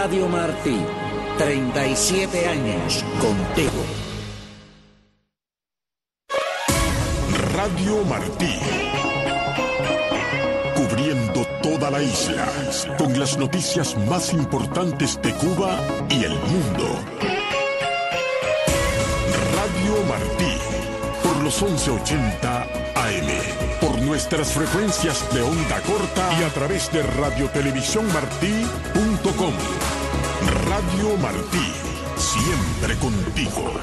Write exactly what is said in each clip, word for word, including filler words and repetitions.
Radio Martí, treinta y siete años contigo. Radio Martí, cubriendo toda la isla, con las noticias más importantes de Cuba y el mundo. Radio Martí, por los once ochenta A M, por nuestras frecuencias de onda corta y a través de radiotelevisión-martí punto com. Radio Martí, siempre contigo.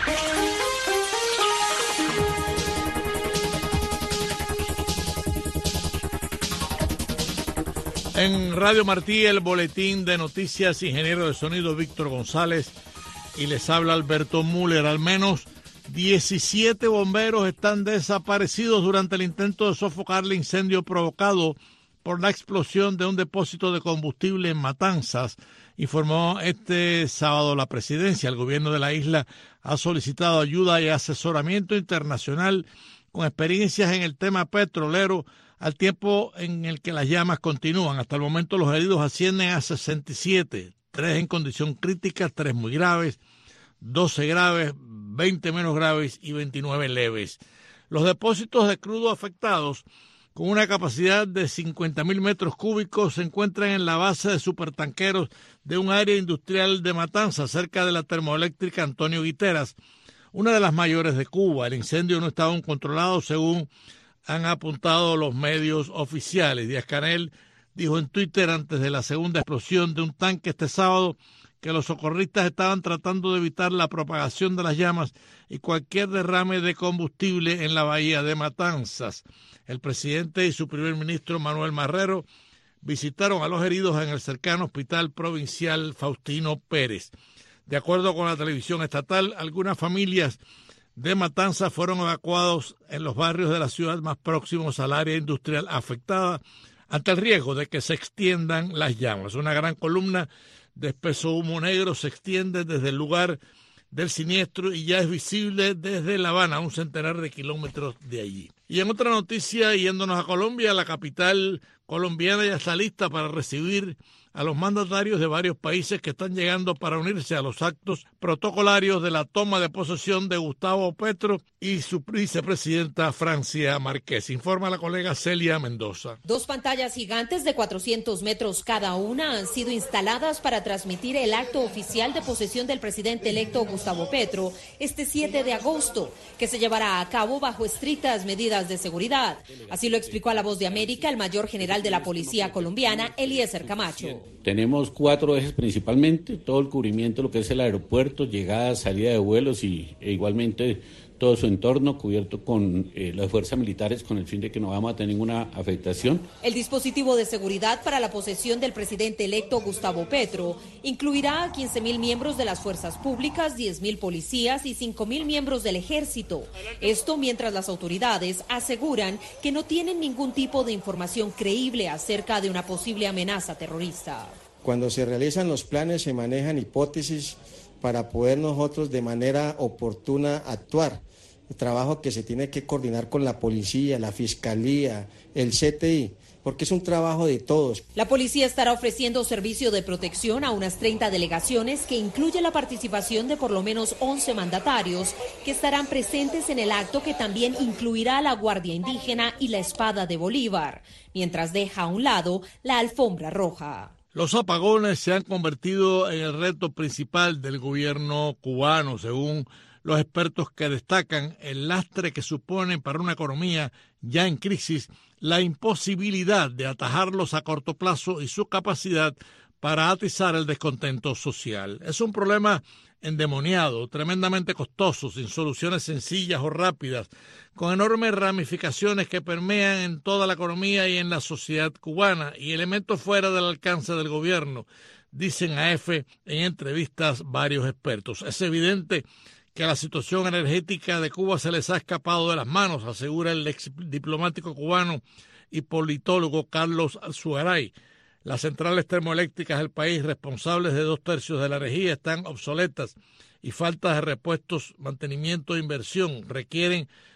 En Radio Martí, el boletín de noticias, ingeniero de sonido Víctor González, y les habla Alberto Müller. Al menos diecisiete bomberos están desaparecidos durante el intento de sofocar el incendio provocado por la explosión de un depósito de combustible en Matanzas, informó este sábado la presidencia. El gobierno de la isla ha solicitado ayuda y asesoramiento internacional con experiencias en el tema petrolero, al tiempo en el que las llamas continúan. Hasta el momento los heridos ascienden a sesenta y siete, tres en condición crítica, tres muy graves, doce graves, veinte menos graves y veintinueve leves. Los depósitos de crudo afectados, con una capacidad de cincuenta mil metros cúbicos, se encuentran en la base de supertanqueros de un área industrial de Matanzas, cerca de la termoeléctrica Antonio Guiteras, una de las mayores de Cuba. El incendio no estaba aún controlado, según han apuntado los medios oficiales. Díaz-Canel dijo en Twitter, antes de la segunda explosión de un tanque este sábado, que los socorristas estaban tratando de evitar la propagación de las llamas y cualquier derrame de combustible en la bahía de Matanzas. El presidente y su primer ministro, Manuel Marrero, visitaron a los heridos en el cercano Hospital Provincial Faustino Pérez. De acuerdo con la televisión estatal, algunas familias de Matanzas fueron evacuados en los barrios de la ciudad más próximos al área industrial afectada ante el riesgo de que se extiendan las llamas. Una gran columna de espeso humo negro se extiende desde el lugar del siniestro y ya es visible desde La Habana, a un centenar de kilómetros de allí. Y en otra noticia, yéndonos a Colombia, la capital colombiana ya está lista para recibir a los mandatarios de varios países que están llegando para unirse a los actos protocolarios de la toma de posesión de Gustavo Petro y su vicepresidenta Francia Márquez. Informa la colega Celia Mendoza. Dos pantallas gigantes de cuatrocientos metros cada una han sido instaladas para transmitir el acto oficial de posesión del presidente electo Gustavo Petro este siete de agosto, que se llevará a cabo bajo estrictas medidas de seguridad. Así lo explicó a La Voz de América el mayor general de la Policía colombiana, Eliezer Camacho. Tenemos cuatro ejes principalmente, todo el cubrimiento, lo que es el aeropuerto, llegada, salida de vuelos y e igualmente todo su entorno cubierto con eh, las fuerzas militares con el fin de que no vamos a tener ninguna afectación. El dispositivo de seguridad para la posesión del presidente electo Gustavo Petro incluirá a quince mil miembros de las fuerzas públicas, diez mil policías y cinco mil miembros del ejército. Esto mientras las autoridades aseguran que no tienen ningún tipo de información creíble acerca de una posible amenaza terrorista. Cuando se realizan los planes se manejan hipótesis para poder nosotros de manera oportuna actuar. El trabajo que se tiene que coordinar con la policía, la fiscalía, el C T I, porque es un trabajo de todos. La policía estará ofreciendo servicio de protección a unas treinta delegaciones que incluye la participación de por lo menos once mandatarios que estarán presentes en el acto, que también incluirá la Guardia Indígena y la Espada de Bolívar, mientras deja a un lado la alfombra roja. Los apagones se han convertido en el reto principal del gobierno cubano, según los expertos, que destacan el lastre que suponen para una economía ya en crisis, la imposibilidad de atajarlos a corto plazo y su capacidad para atizar el descontento social. Es un problema endemoniado, tremendamente costoso, sin soluciones sencillas o rápidas, con enormes ramificaciones que permean en toda la economía y en la sociedad cubana, y elementos fuera del alcance del gobierno, dicen a EFE en entrevistas varios expertos. Es evidente que la situación energética de Cuba se les ha escapado de las manos, asegura el ex diplomático cubano y politólogo Carlos Alzugaray. Las centrales termoeléctricas del país, responsables de dos tercios de la energía, están obsoletas y falta de repuestos, mantenimiento e inversión requieren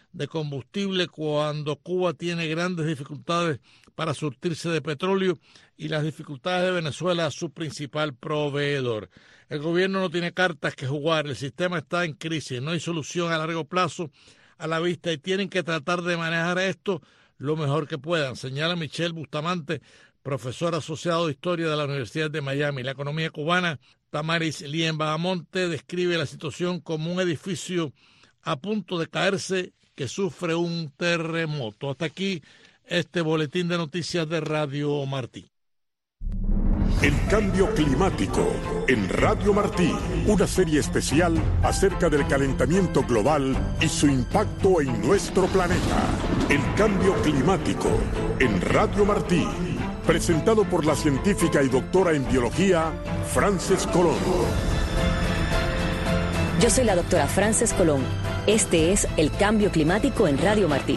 de combustible cuando Cuba tiene grandes dificultades para surtirse de petróleo y las dificultades de Venezuela, su principal proveedor. El gobierno no tiene cartas que jugar, el sistema está en crisis, no hay solución a largo plazo a la vista y tienen que tratar de manejar esto lo mejor que puedan, señala Michelle Bustamante, profesor asociado de Historia de la Universidad de Miami. La economía cubana, Tamaris Lien Bahamonte, describe la situación como un edificio a punto de caerse que sufre un terremoto. Hasta aquí este boletín de noticias de Radio Martí. El cambio climático en Radio Martí, una serie especial acerca del calentamiento global y su impacto en nuestro planeta. El cambio climático en Radio Martí, presentado por la científica y doctora en biología, Frances Colón. Yo soy la doctora Frances Colón. Este es El Cambio Climático en Radio Martí.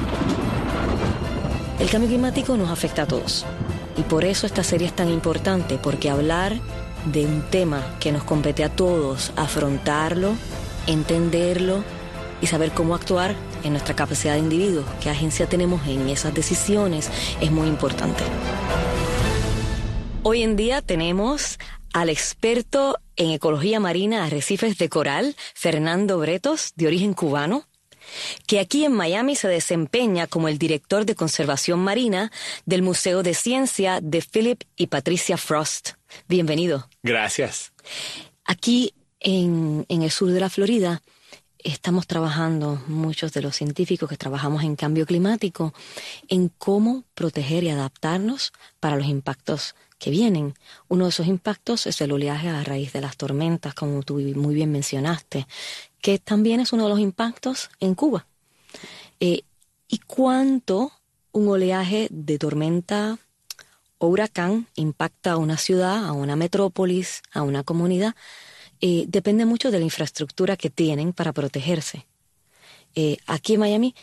El cambio climático nos afecta a todos. Y por eso esta serie es tan importante, porque hablar de un tema que nos compete a todos, afrontarlo, entenderlo y saber cómo actuar en nuestra capacidad de individuos, qué agencia tenemos en esas decisiones, es muy importante. Hoy en día tenemos al experto en ecología marina, arrecifes de coral, Fernando Bretos, de origen cubano, que aquí en Miami se desempeña como el director de conservación marina del Museo de Ciencia de Philip y Patricia Frost. Bienvenido. Gracias. Aquí en, en el sur de la Florida estamos trabajando, muchos de los científicos que trabajamos en cambio climático, en cómo proteger y adaptarnos para los impactos que vienen. Uno de esos impactos es el oleaje a raíz de las tormentas, como tú muy bien mencionaste, que también es uno de los impactos en Cuba. Eh, ¿Y cuánto un oleaje de tormenta o huracán impacta a una ciudad, a una metrópolis, a una comunidad? Eh, depende mucho de la infraestructura que tienen para protegerse. Eh, aquí en Miami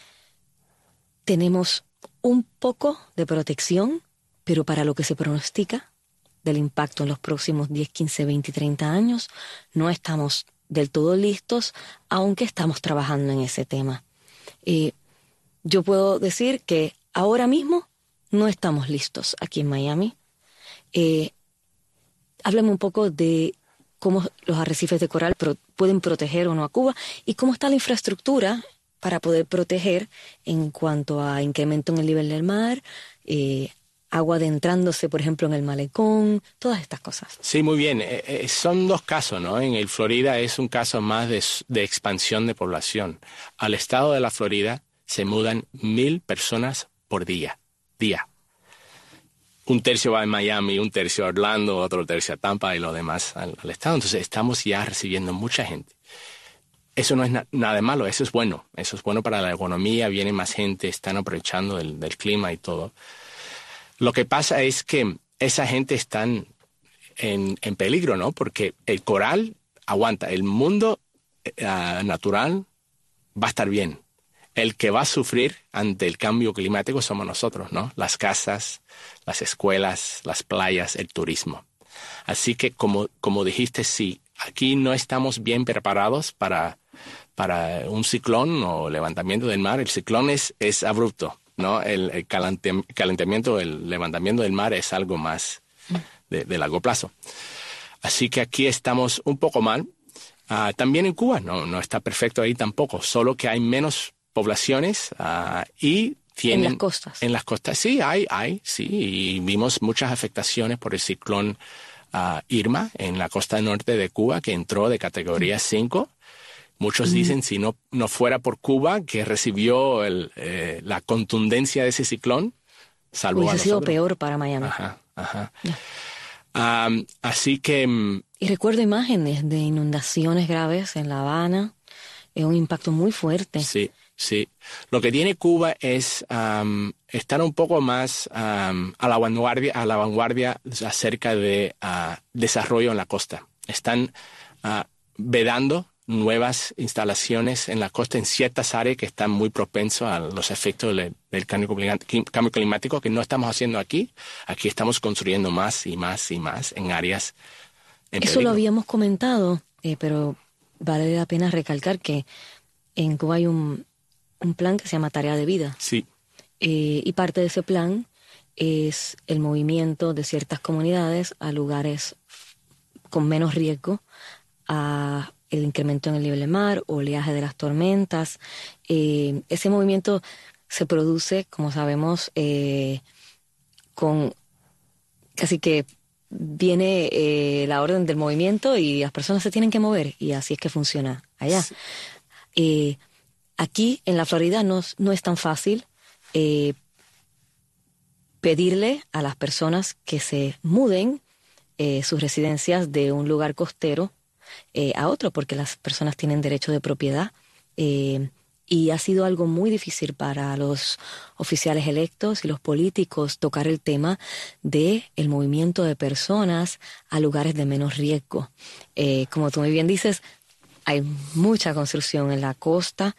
tenemos un poco de protección, pero para lo que se pronostica del impacto en los próximos diez, quince, veinte, treinta años, no estamos del todo listos, aunque estamos trabajando en ese tema. Eh, yo puedo decir que ahora mismo no estamos listos aquí en Miami. Eh, háblame un poco de cómo los arrecifes de coral pro- pueden proteger o no a Cuba y cómo está la infraestructura para poder proteger en cuanto a incremento en el nivel del mar, eh, agua adentrándose, por ejemplo, en el malecón, todas estas cosas. Sí, muy bien. Eh, eh, son dos casos, ¿no? En el Florida es un caso más de, de expansión de población. Al estado de la Florida se mudan mil personas por día. Día. Un tercio va a Miami, un tercio a Orlando, otro tercio a Tampa y lo demás al, al estado. Entonces estamos ya recibiendo mucha gente. Eso no es na- nada de malo, eso es bueno. Eso es bueno para la economía, viene más gente, están aprovechando del, del clima y todo. Lo que pasa es que esa gente está en, en peligro, ¿no? Porque el coral aguanta. El mundo uh, natural va a estar bien. El que va a sufrir ante el cambio climático somos nosotros, ¿no? Las casas, las escuelas, las playas, el turismo. Así que, como, como dijiste, sí, aquí no estamos bien preparados para, para un ciclón o levantamiento del mar. El ciclón es, es abrupto, ¿no? El, el calente, calentamiento, el levantamiento del mar es algo más de, de largo plazo. Así que aquí estamos un poco mal. Uh, también en Cuba no, no está perfecto ahí tampoco, solo que hay menos poblaciones uh, y tienen... En las costas. En las costas, sí, hay, hay, sí. Y vimos muchas afectaciones por el ciclón uh, Irma en la costa norte de Cuba, que entró de categoría cinco. Muchos dicen, si no, no fuera por Cuba, que recibió el, eh, la contundencia de ese ciclón, salvó Hubiese a sido nosotros. peor para Miami. Ajá, ajá. Um, así que... Y recuerdo imágenes de inundaciones graves en La Habana. Es un impacto muy fuerte. Sí, sí. Lo que tiene Cuba es um, estar un poco más um, a la vanguardia, a la vanguardia acerca de uh, desarrollo en la costa. Están uh, vedando nuevas instalaciones en la costa en ciertas áreas que están muy propensos a los efectos del, del cambio, cambio climático, que no estamos haciendo aquí. Aquí estamos construyendo más y más y más en áreas en Eso peligro. lo habíamos comentado, eh, pero vale la pena recalcar que en Cuba hay un, un plan que se llama Tarea de Vida. Sí. Eh, y parte de ese plan es el movimiento de ciertas comunidades a lugares con menos riesgo, a el incremento en el nivel del mar, oleaje de las tormentas. Eh, ese movimiento se produce, como sabemos, eh, con casi que viene eh, la orden del movimiento y las personas se tienen que mover, y así es que funciona allá. Sí. Eh, aquí en la Florida no, no es tan fácil eh, pedirle a las personas que se muden eh, sus residencias de un lugar costero eh, a otro, porque las personas tienen derecho de propiedad, eh, y ha sido algo muy difícil para los oficiales electos y los políticos tocar el tema de el movimiento de personas a lugares de menos riesgo. Eh, como tú muy bien dices, hay mucha construcción en la costa,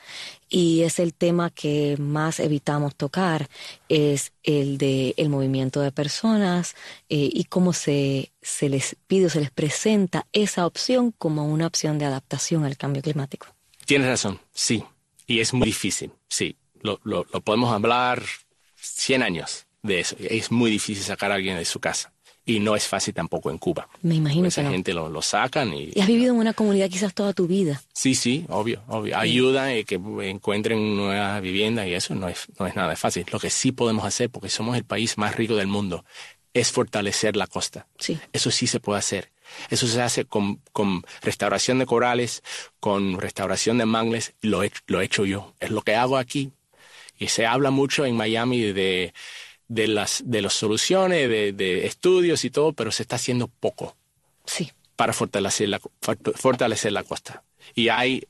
y es el tema que más evitamos tocar, es el de el movimiento de personas eh, y cómo se, se les pide o se les presenta esa opción como una opción de adaptación al cambio climático. Tienes razón, sí. Y es muy difícil, sí. Lo, lo, lo podemos hablar cien años de eso. Es muy difícil sacar a alguien de su casa. Y no es fácil tampoco en Cuba. Me imagino esa que no. gente lo, lo sacan y... Y has vivido en una comunidad quizás toda tu vida. Sí, sí, obvio, obvio. Sí. Ayuda a que encuentren nuevas viviendas y eso no es, no es nada fácil. Lo que sí podemos hacer, porque somos el país más rico del mundo, es fortalecer la costa. Sí. Eso sí se puede hacer. Eso se hace con, con restauración de corales, con restauración de mangles. Lo he, lo he hecho yo. Es lo que hago aquí. Y se habla mucho en Miami de... de las de las soluciones, de, de estudios y todo, pero se está haciendo poco sí. para fortalecer la, fortalecer la costa. Y hay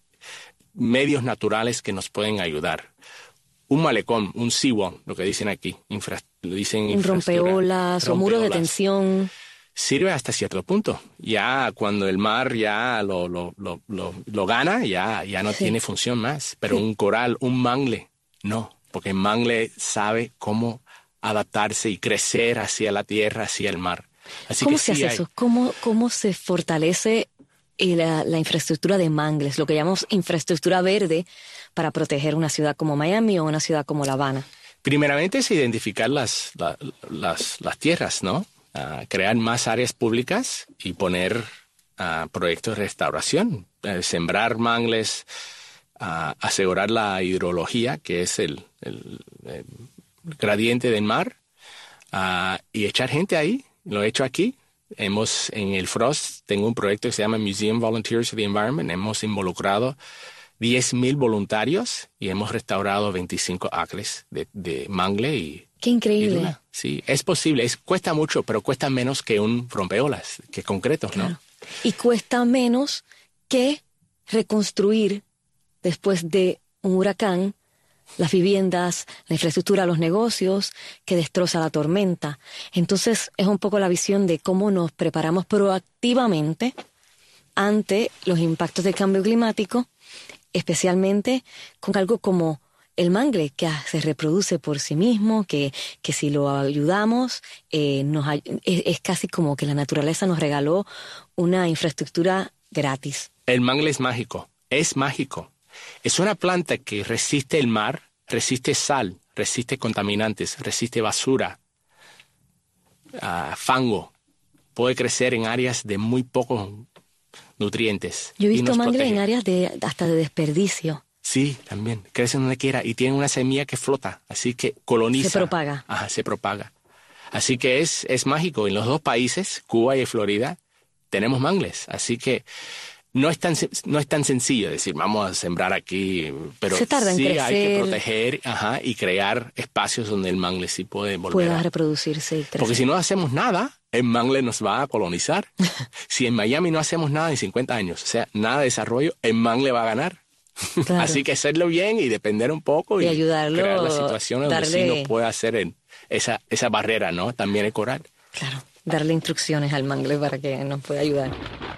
medios naturales que nos pueden ayudar. Un malecón, un seawall, lo que dicen aquí, infra, lo dicen un rompeolas o muro de tensión. Sirve hasta cierto punto. Ya cuando el mar ya lo, lo, lo, lo, lo gana, ya, ya no sí. tiene función más. Pero sí. un coral, un mangle, no. Porque el mangle sabe cómo adaptarse y crecer hacia la tierra, hacia el mar. Así ¿Cómo que se sí hace hay... eso? ¿Cómo, cómo se fortalece la, la infraestructura de mangles, lo que llamamos infraestructura verde, para proteger una ciudad como Miami o una ciudad como La Habana? Primeramente es identificar las, la, las, las tierras, ¿no? Uh, crear más áreas públicas y poner uh, proyectos de restauración, uh, sembrar mangles, uh, asegurar la hidrología, que es el... el, el gradiente del mar, uh, y echar gente ahí. Lo he hecho aquí. Hemos, en el Frost, tengo un proyecto que se llama Museum Volunteers for the Environment. Hemos involucrado diez mil voluntarios y hemos restaurado veinticinco acres de, de mangle y... ¡Qué increíble! Y sí, es posible. Es, cuesta mucho, pero cuesta menos que un rompeolas, que concreto, claro. ¿no? Y cuesta menos que reconstruir después de un huracán las viviendas, la infraestructura, los negocios que destroza la tormenta. Entonces es un poco la visión de cómo nos preparamos proactivamente ante los impactos del cambio climático, especialmente con algo como el mangle, que se reproduce por sí mismo, que, que si lo ayudamos, eh, nos, es, es casi como que la naturaleza nos regaló una infraestructura gratis. El mangle es mágico, es mágico. Es una planta que resiste el mar, resiste sal, resiste contaminantes, resiste basura, uh, fango. Puede crecer en áreas de muy pocos nutrientes. Yo he visto mangle en áreas de hasta de desperdicio. Sí, también. Crece donde quiera y tiene una semilla que flota, así que coloniza. Se propaga. Ajá, se propaga. Así que es, es mágico. En los dos países, Cuba y Florida, tenemos mangles. Así que no es tan, no es tan sencillo decir, vamos a sembrar aquí, pero se tarda sí en crecer, hay que proteger ajá, y crear espacios donde el mangle sí puede volver pueda a reproducirse y crecer. Porque si no hacemos nada, el mangle nos va a colonizar. Si en Miami no hacemos nada en cincuenta años, o sea, nada de desarrollo, el mangle va a ganar. Claro. Así que hacerlo bien y depender un poco y, y ayudarlo, crear la situación donde darle... sí nos puede hacer el, esa, esa barrera, ¿no? También el coral. Claro, darle instrucciones al mangle para que nos pueda ayudar.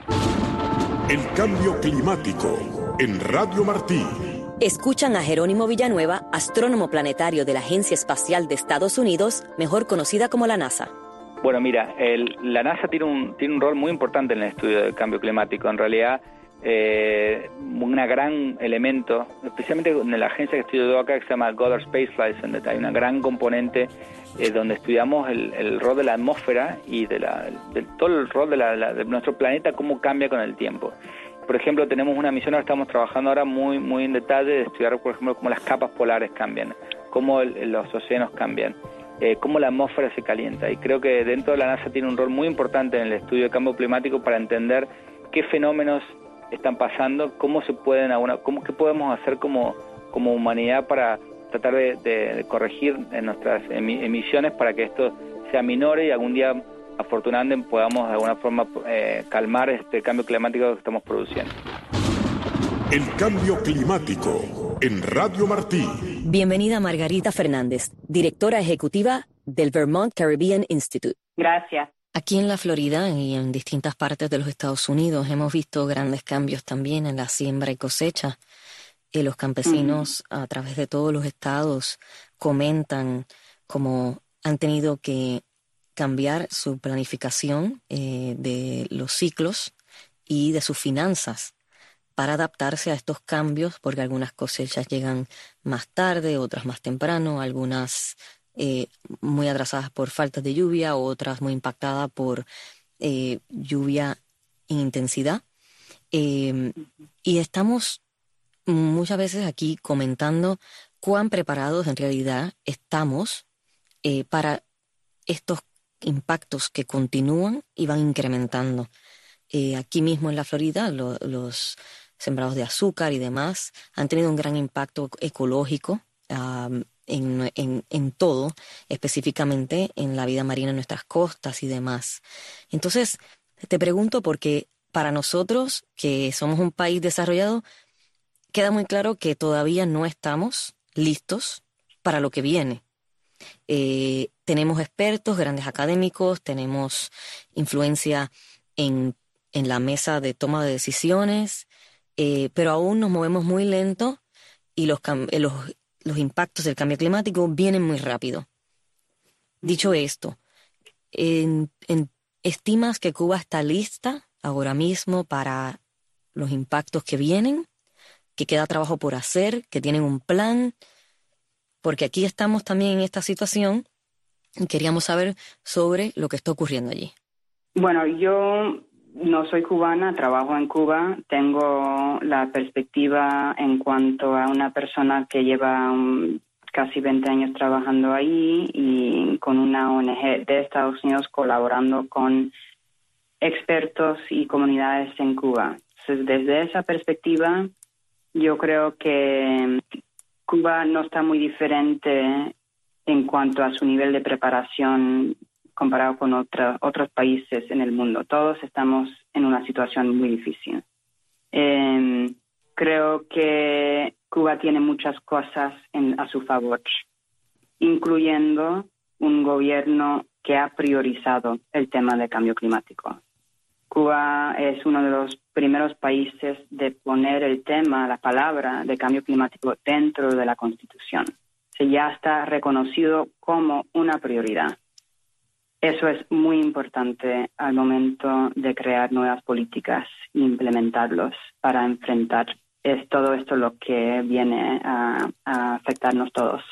El cambio climático en Radio Martí. Escuchan a Jerónimo Villanueva, astrónomo planetario de la Agencia Espacial de Estados Unidos, mejor conocida como la NASA. Bueno, mira, el, la NASA tiene un, tiene un rol muy importante en el estudio del cambio climático. En realidad, eh, un gran elemento, especialmente en la agencia que estudio acá, que se llama Goddard Space Flight, donde hay una gran componente eh, donde estudiamos el, el rol de la atmósfera y de, la, de todo el rol de, la, la, de nuestro planeta, cómo cambia con el tiempo. Por ejemplo, tenemos una misión, ahora estamos trabajando ahora muy muy en detalle de estudiar, por ejemplo, cómo las capas polares cambian, cómo el, los océanos cambian, eh, cómo la atmósfera se calienta. Y creo que dentro de la NASA tiene un rol muy importante en el estudio del cambio climático para entender qué fenómenos están pasando, cómo se pueden, cómo qué podemos hacer como, como humanidad para tratar de, de, de corregir en nuestras emisiones para que esto sea menor y algún día, afortunadamente, podamos de alguna forma eh, calmar este cambio climático que estamos produciendo. El cambio climático en Radio Martí. Bienvenida Margarita Fernández, directora ejecutiva del Vermont Caribbean Institute. Gracias. Aquí en la Florida y en distintas partes de los Estados Unidos hemos visto grandes cambios también en la siembra y cosecha. Y los campesinos uh-huh. a través de todos los estados comentan cómo han tenido que cambiar su planificación eh, de los ciclos y de sus finanzas para adaptarse a estos cambios, porque algunas cosechas llegan más tarde, otras más temprano, algunas Eh, muy atrasadas por faltas de lluvia, otras muy impactadas por eh, lluvia en intensidad. Eh, y estamos muchas veces aquí comentando cuán preparados en realidad estamos eh, para estos impactos que continúan y van incrementando. Eh, aquí mismo en la Florida, lo, los sembrados de azúcar y demás han tenido un gran impacto ecológico um, En, en, en todo, específicamente en la vida marina en nuestras costas y demás. Entonces, te pregunto porque para nosotros, que somos un país desarrollado, queda muy claro que todavía no estamos listos para lo que viene. Eh, tenemos expertos, grandes académicos, tenemos influencia en, en la mesa de toma de decisiones, eh, pero aún nos movemos muy lento y los, los Los impactos del cambio climático vienen muy rápido. Dicho esto, en, en, ¿estimas que Cuba está lista ahora mismo para los impactos que vienen? ¿Que queda trabajo por hacer? ¿Que tienen un plan? Porque aquí estamos también en esta situación y queríamos saber sobre lo que está ocurriendo allí. Bueno, yo no soy cubana, trabajo en Cuba, tengo la perspectiva en cuanto a una persona que lleva um, casi veinte años trabajando ahí y con una O N G de Estados Unidos colaborando con expertos y comunidades en Cuba. Entonces, desde esa perspectiva, yo creo que Cuba no está muy diferente en cuanto a su nivel de preparación comparado con otra, otros países en el mundo. Todos estamos en una situación muy difícil. Eh, creo que Cuba tiene muchas cosas en, a su favor, incluyendo un gobierno que ha priorizado el tema del cambio climático. Cuba es uno de los primeros países de poner el tema, la palabra de cambio climático dentro de la Constitución. Se ya está reconocido como una prioridad. Eso es muy importante al momento de crear nuevas políticas e implementarlos para enfrentar es todo esto lo que viene a, a afectarnos todos.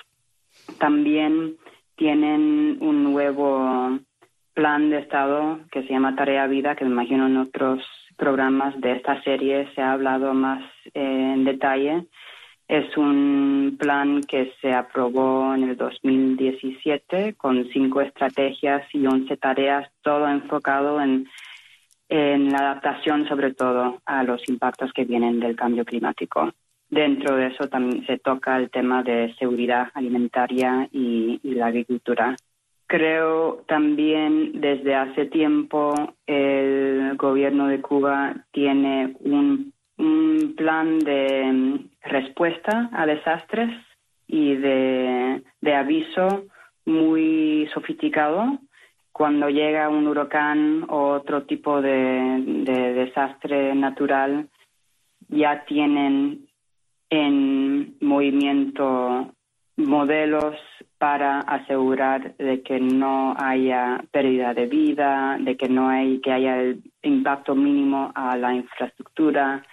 También tienen un nuevo plan de Estado que se llama Tarea Vida, que me imagino en otros programas de esta serie se ha hablado más eh, en detalle. Es un plan que se aprobó en el dos mil diecisiete con cinco estrategias y once tareas, todo enfocado en, en la adaptación, sobre todo, a los impactos que vienen del cambio climático. Dentro de eso también se toca el tema de seguridad alimentaria y, y la agricultura. Creo también desde hace tiempo el gobierno de Cuba tiene un un plan de respuesta a desastres y de, de aviso muy sofisticado. Cuando llega un huracán o otro tipo de, de desastre natural, ya tienen en movimiento modelos para asegurar de que no haya pérdida de vida, de que no hay que haya el impacto mínimo a la infraestructura,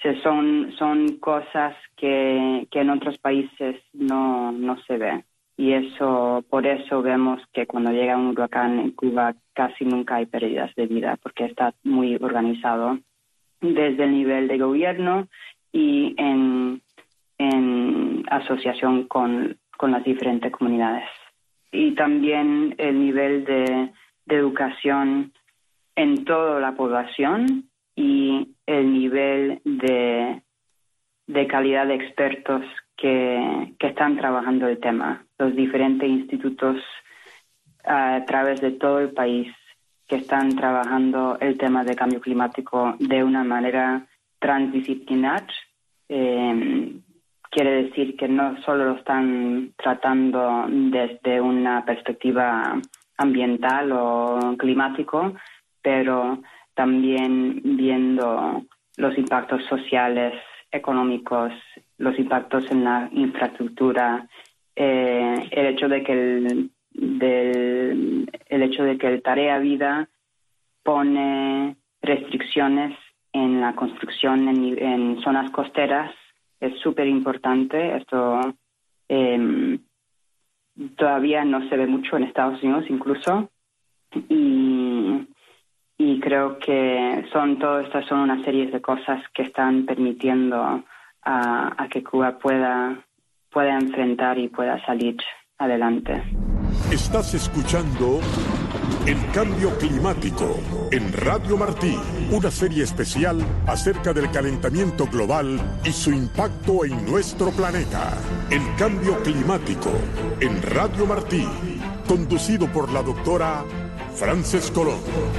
se son, son cosas que, que en otros países no, no se ve. Y eso, por eso vemos que cuando llega un huracán en Cuba casi nunca hay pérdidas de vida, porque está muy organizado desde el nivel de gobierno y en, en asociación con, con las diferentes comunidades. Y también el nivel de, de educación en toda la población y el nivel de, de calidad de expertos que, que están trabajando el tema. Los diferentes institutos a través de todo el país que están trabajando el tema de cambio climático de una manera transdisciplinar. Eh, quiere decir que no solo lo están tratando desde una perspectiva ambiental o climático, pero también viendo los impactos sociales, económicos, los impactos en la infraestructura, eh, el hecho de que el, del, el hecho de que el Tarea Vida pone restricciones en la construcción en, en zonas costeras es súper importante. Esto eh, todavía no se ve mucho en Estados Unidos incluso, y Y creo que son todas estas son una serie de cosas que están permitiendo a, a que Cuba pueda, pueda enfrentar y pueda salir adelante. Estás escuchando El Cambio Climático en Radio Martí, una serie especial acerca del calentamiento global y su impacto en nuestro planeta. El Cambio Climático en Radio Martí, conducido por la doctora Frances Colón.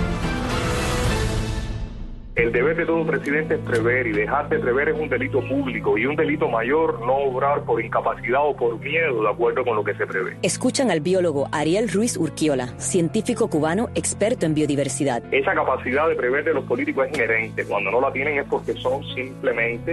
El deber de todo presidente es prever, y dejar de prever es un delito público, y un delito mayor no obrar por incapacidad o por miedo de acuerdo con lo que se prevé. Escuchan al biólogo Ariel Ruiz Urquiola, científico cubano experto en biodiversidad. Esa capacidad de prever de los políticos es inherente. Cuando no la tienen es porque son simplemente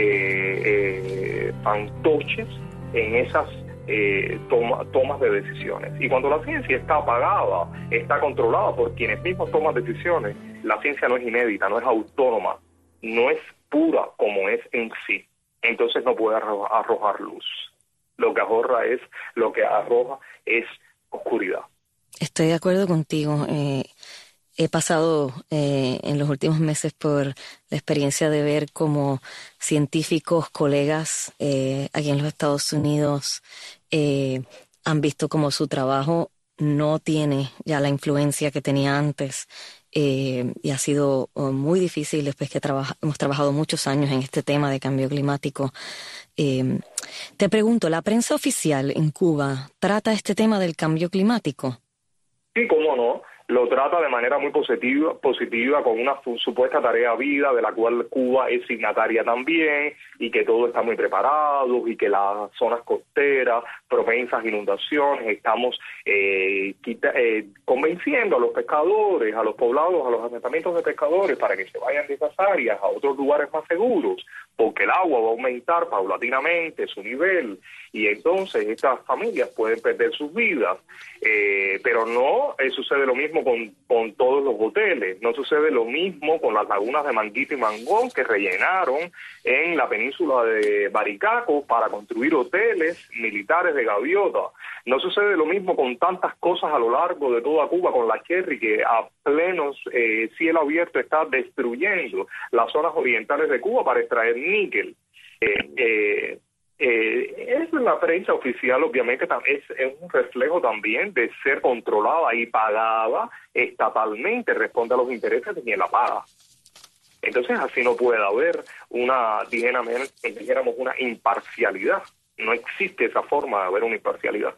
eh, eh, fantoches en esas Eh, toma, tomas de decisiones. Y cuando la ciencia está apagada, está controlada por quienes mismos toman decisiones, la ciencia no es inédita, no es autónoma, no es pura como es en sí. Entonces no puede arrojar, arrojar luz. Lo que arroja es, lo que arroja es oscuridad. Estoy de acuerdo contigo. Eh, he pasado eh, en los últimos meses por la experiencia de ver cómo científicos, colegas eh, aquí en los Estados Unidos eh, han visto como su trabajo no tiene ya la influencia que tenía antes, eh, y ha sido uh, muy difícil después que trabaja, hemos trabajado muchos años en este tema de cambio climático. Eh, te pregunto, ¿la prensa oficial en Cuba trata este tema del cambio climático? Sí, cómo no. Lo trata de manera muy positiva, positiva con una supuesta tarea vida de la cual Cuba es signataria también, y que todo está muy preparado, y que las zonas costeras propensas a inundaciones estamos eh, quita, eh, convenciendo a los pescadores, a los poblados, a los asentamientos de pescadores para que se vayan de esas áreas a otros lugares más seguros, porque el agua va a aumentar paulatinamente su nivel, y entonces estas familias pueden perder sus vidas. Eh, pero no eh, sucede lo mismo con, con todos los hoteles, no sucede lo mismo con las lagunas de Manguito y Mangón que rellenaron en la península de Baricaco para construir hoteles militares de gaviota. No sucede lo mismo con tantas cosas a lo largo de toda Cuba, con la Cherry, que a pleno eh, cielo abierto está destruyendo las zonas orientales de Cuba para extraer níquel. Eh, eh, Eh, es la prensa oficial, obviamente, es, es un reflejo también de ser controlada y pagada estatalmente, responde a los intereses de quien la paga. Entonces así no puede haber una, dijéramos, una imparcialidad. No existe esa forma de haber una imparcialidad.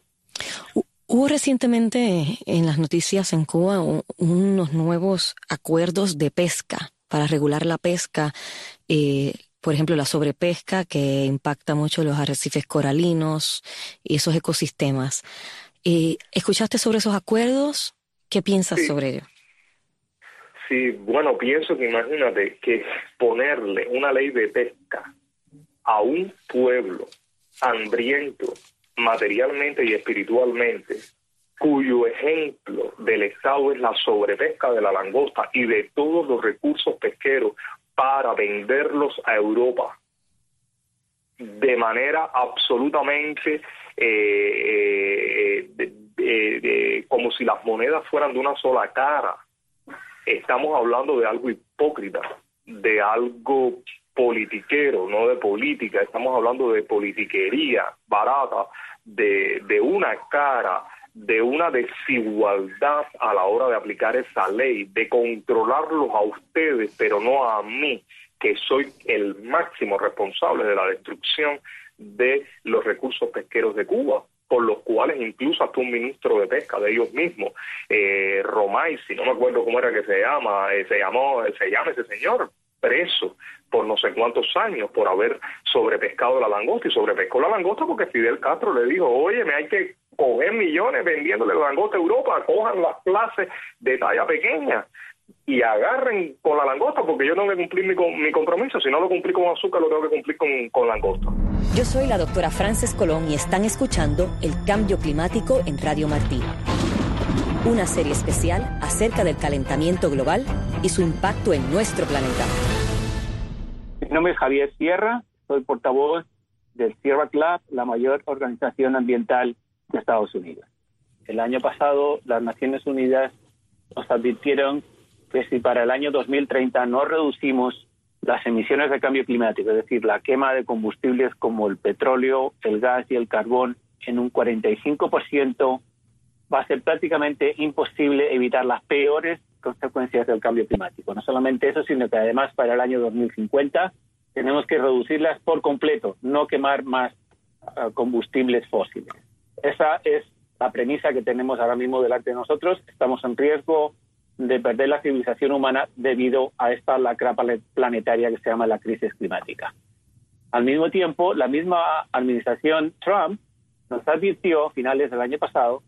Hubo recientemente en las noticias en Cuba unos nuevos acuerdos de pesca para regular la pesca, eh, por ejemplo, la sobrepesca, que impacta mucho los arrecifes coralinos y esos ecosistemas. Eh, ¿Escuchaste sobre esos acuerdos? ¿Qué piensas sí. sobre ello? Sí, bueno, pienso que imagínate que ponerle una ley de pesca a un pueblo hambriento materialmente y espiritualmente, cuyo ejemplo del Estado es la sobrepesca de la langosta y de todos los recursos pesqueros para venderlos a Europa de manera absolutamente eh, eh, de, de, de, como si las monedas fueran de una sola cara. Estamos hablando de algo hipócrita, de algo politiquero, no de política. Estamos hablando de politiquería barata, de, de una cara, de una desigualdad a la hora de aplicar esa ley, de controlarlos a ustedes, pero no a mí, que soy el máximo responsable de la destrucción de los recursos pesqueros de Cuba, por los cuales incluso hasta un ministro de pesca de ellos mismos, eh, Romay, si no me acuerdo cómo era que se llama, eh, se llamó, se llama ese señor, preso por no sé cuántos años por haber sobrepescado la langosta, y sobrepescó la langosta porque Fidel Castro le dijo, oye, me hay que coger millones vendiéndole la langosta a Europa, cojan las clases de talla pequeña y agarren con la langosta, porque yo tengo que cumplir mi, mi compromiso. Si no lo cumplí con azúcar, lo tengo que cumplir con, con langosta. Yo soy la doctora Frances Colón y están escuchando El Cambio Climático en Radio Martí, una serie especial acerca del calentamiento global y su impacto en nuestro planeta. Mi nombre es Javier Sierra, soy portavoz del Sierra Club, la mayor organización ambiental de Estados Unidos. El año pasado, las Naciones Unidas nos advirtieron que si para el año dos mil treinta no reducimos las emisiones de cambio climático, es decir, la quema de combustibles como el petróleo, el gas y el carbón en un cuarenta y cinco por ciento, va a ser prácticamente imposible evitar las peores consecuencias del cambio climático. No solamente eso, sino que además para el año dos mil cincuenta tenemos que reducirlas por completo, no quemar más uh, combustibles fósiles. Esa es la premisa que tenemos ahora mismo delante de nosotros. Estamos en riesgo de perder la civilización humana debido a esta lacra planetaria que se llama la crisis climática. Al mismo tiempo, la misma administración Trump nos advirtió a finales del año pasado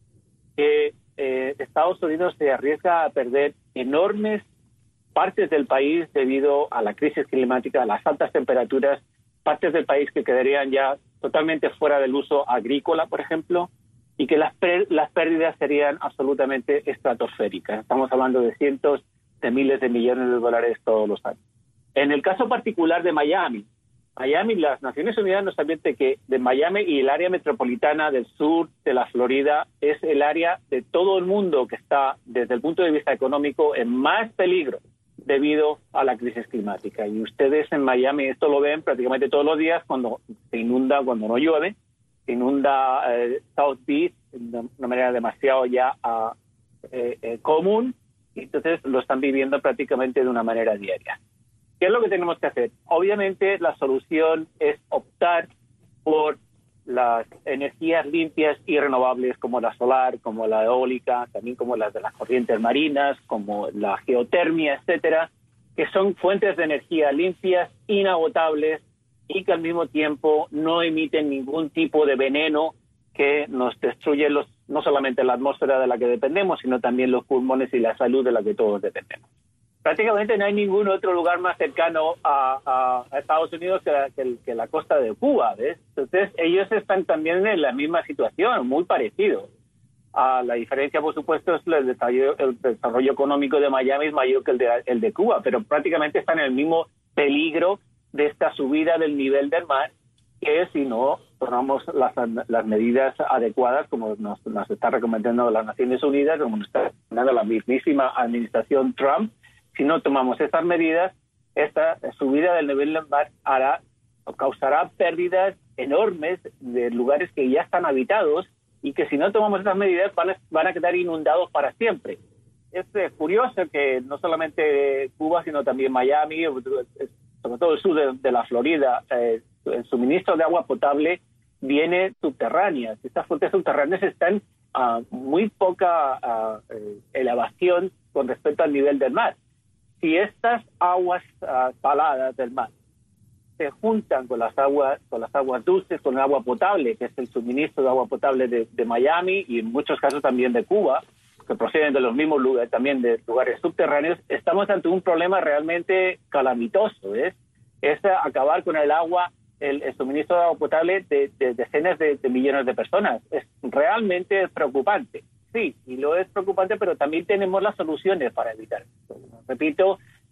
que eh, Estados Unidos se arriesga a perder enormes partes del país debido a la crisis climática, a las altas temperaturas, partes del país que quedarían ya totalmente fuera del uso agrícola, por ejemplo, y que las, las pérdidas serían absolutamente estratosféricas. Estamos hablando de cientos de miles de millones de dólares todos los años. En el caso particular de Miami, Miami, las Naciones Unidas nos advierte que de Miami y el área metropolitana del sur de la Florida es el área de todo el mundo que está, desde el punto de vista económico, en más peligro debido a la crisis climática. Y ustedes en Miami esto lo ven prácticamente todos los días cuando se inunda, cuando no llueve, se inunda eh, South Beach de una manera demasiado ya uh, eh, eh, común, y entonces lo están viviendo prácticamente de una manera diaria. ¿Qué es lo que tenemos que hacer? Obviamente la solución es optar por las energías limpias y renovables como la solar, como la eólica, también como las de las corrientes marinas, como la geotermia, etcétera, que son fuentes de energía limpias, inagotables y que al mismo tiempo no emiten ningún tipo de veneno que nos destruye los, no solamente la atmósfera de la que dependemos, sino también los pulmones y la salud de la que todos dependemos. Prácticamente no hay ningún otro lugar más cercano a, a, a Estados Unidos que la, que, que la costa de Cuba, ¿ves? Entonces ellos están también en la misma situación, muy parecido. Uh, la diferencia, por supuesto, es el desarrollo, el desarrollo económico de Miami es mayor que el de, el de Cuba, pero prácticamente están en el mismo peligro de esta subida del nivel del mar, que si no tomamos las, las medidas adecuadas, como nos, nos está recomendando las Naciones Unidas, como nos está recomendando la mismísima administración Trump, si no tomamos estas medidas, esta subida del nivel del mar hará o causará pérdidas enormes de lugares que ya están habitados y que si no tomamos estas medidas van a, van a quedar inundados para siempre. Es eh, curioso que no solamente Cuba, sino también Miami, sobre todo el sur de, de la Florida, eh, el suministro de agua potable viene subterránea. Estas fuentes subterráneas están a muy poca uh, eh, elevación con respecto al nivel del mar. Si estas aguas uh, saladas del mar se juntan con las aguas con las aguas dulces, con el agua potable, que es el suministro de agua potable de, de Miami y en muchos casos también de Cuba, que proceden de los mismos lugares, también de lugares subterráneos, estamos ante un problema realmente calamitoso. ¿eh? Es acabar con el agua, el, el suministro de agua potable de, de decenas de, de millones de personas. Es realmente preocupante. Sí, y lo es preocupante, pero también tenemos las soluciones para evitar esto. Repito,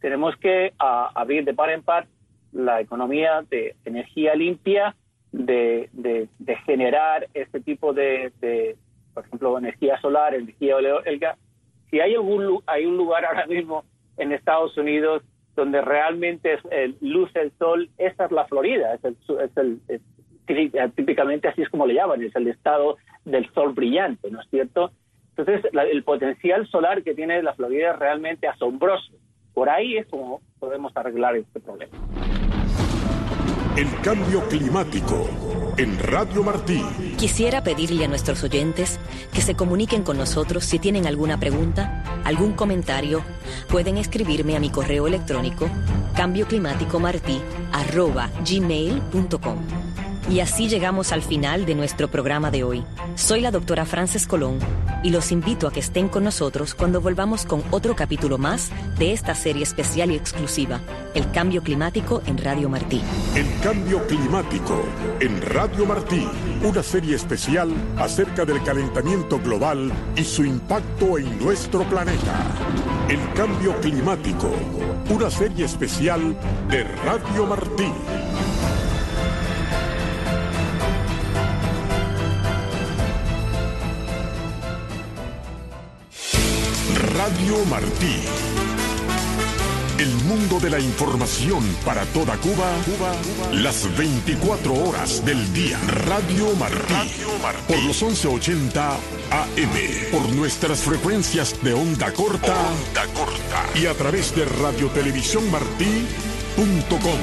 tenemos que a, abrir de par en par la economía de energía limpia, de, de, de generar este tipo de, de, por ejemplo, energía solar, energía eólica. Si hay algún hay un lugar ahora mismo en Estados Unidos donde realmente es, eh, luce el sol, esa es la Florida, es el, es el es, típicamente así es como le llaman, es el estado del sol brillante, ¿no es cierto? Entonces, la, el potencial solar que tiene la Florida es realmente asombroso. Por ahí es como podemos arreglar este problema. El cambio climático en Radio Martí. Quisiera pedirle a nuestros oyentes que se comuniquen con nosotros si tienen alguna pregunta, algún comentario. Pueden escribirme a mi correo electrónico cambioclimáticomartí arroba gmail punto com. Y así llegamos al final de nuestro programa de hoy. Soy la doctora Frances Colón y los invito a que estén con nosotros cuando volvamos con otro capítulo más de esta serie especial y exclusiva, El Cambio Climático en Radio Martí. El Cambio Climático en Radio Martí, una serie especial acerca del calentamiento global y su impacto en nuestro planeta. El Cambio Climático, una serie especial de Radio Martí. Radio Martí. El mundo de la información para toda Cuba, Cuba, las veinticuatro horas del día. Radio Martí. Radio Martí. Por los once ochenta A M. Por nuestras frecuencias de onda corta. Onda corta. Y a través de radiotelevisiónmartí punto com.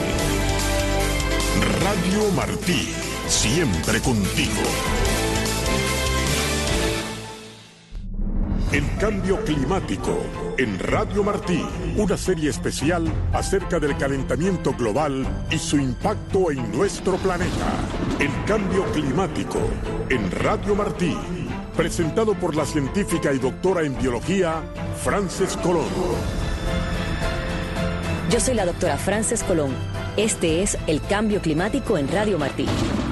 Radio Martí. Siempre contigo. El Cambio Climático en Radio Martí, una serie especial acerca del calentamiento global y su impacto en nuestro planeta. El Cambio Climático en Radio Martí, presentado por la científica y doctora en biología, Frances Colón. Yo soy la doctora Frances Colón. Este es El Cambio Climático en Radio Martí.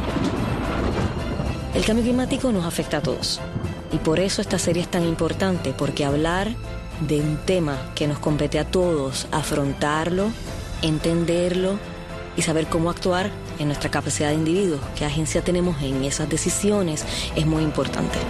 El cambio climático nos afecta a todos. Y por eso esta serie es tan importante, porque hablar de un tema que nos compete a todos, afrontarlo, entenderlo y saber cómo actuar en nuestra capacidad de individuos, qué agencia tenemos en esas decisiones, es muy importante.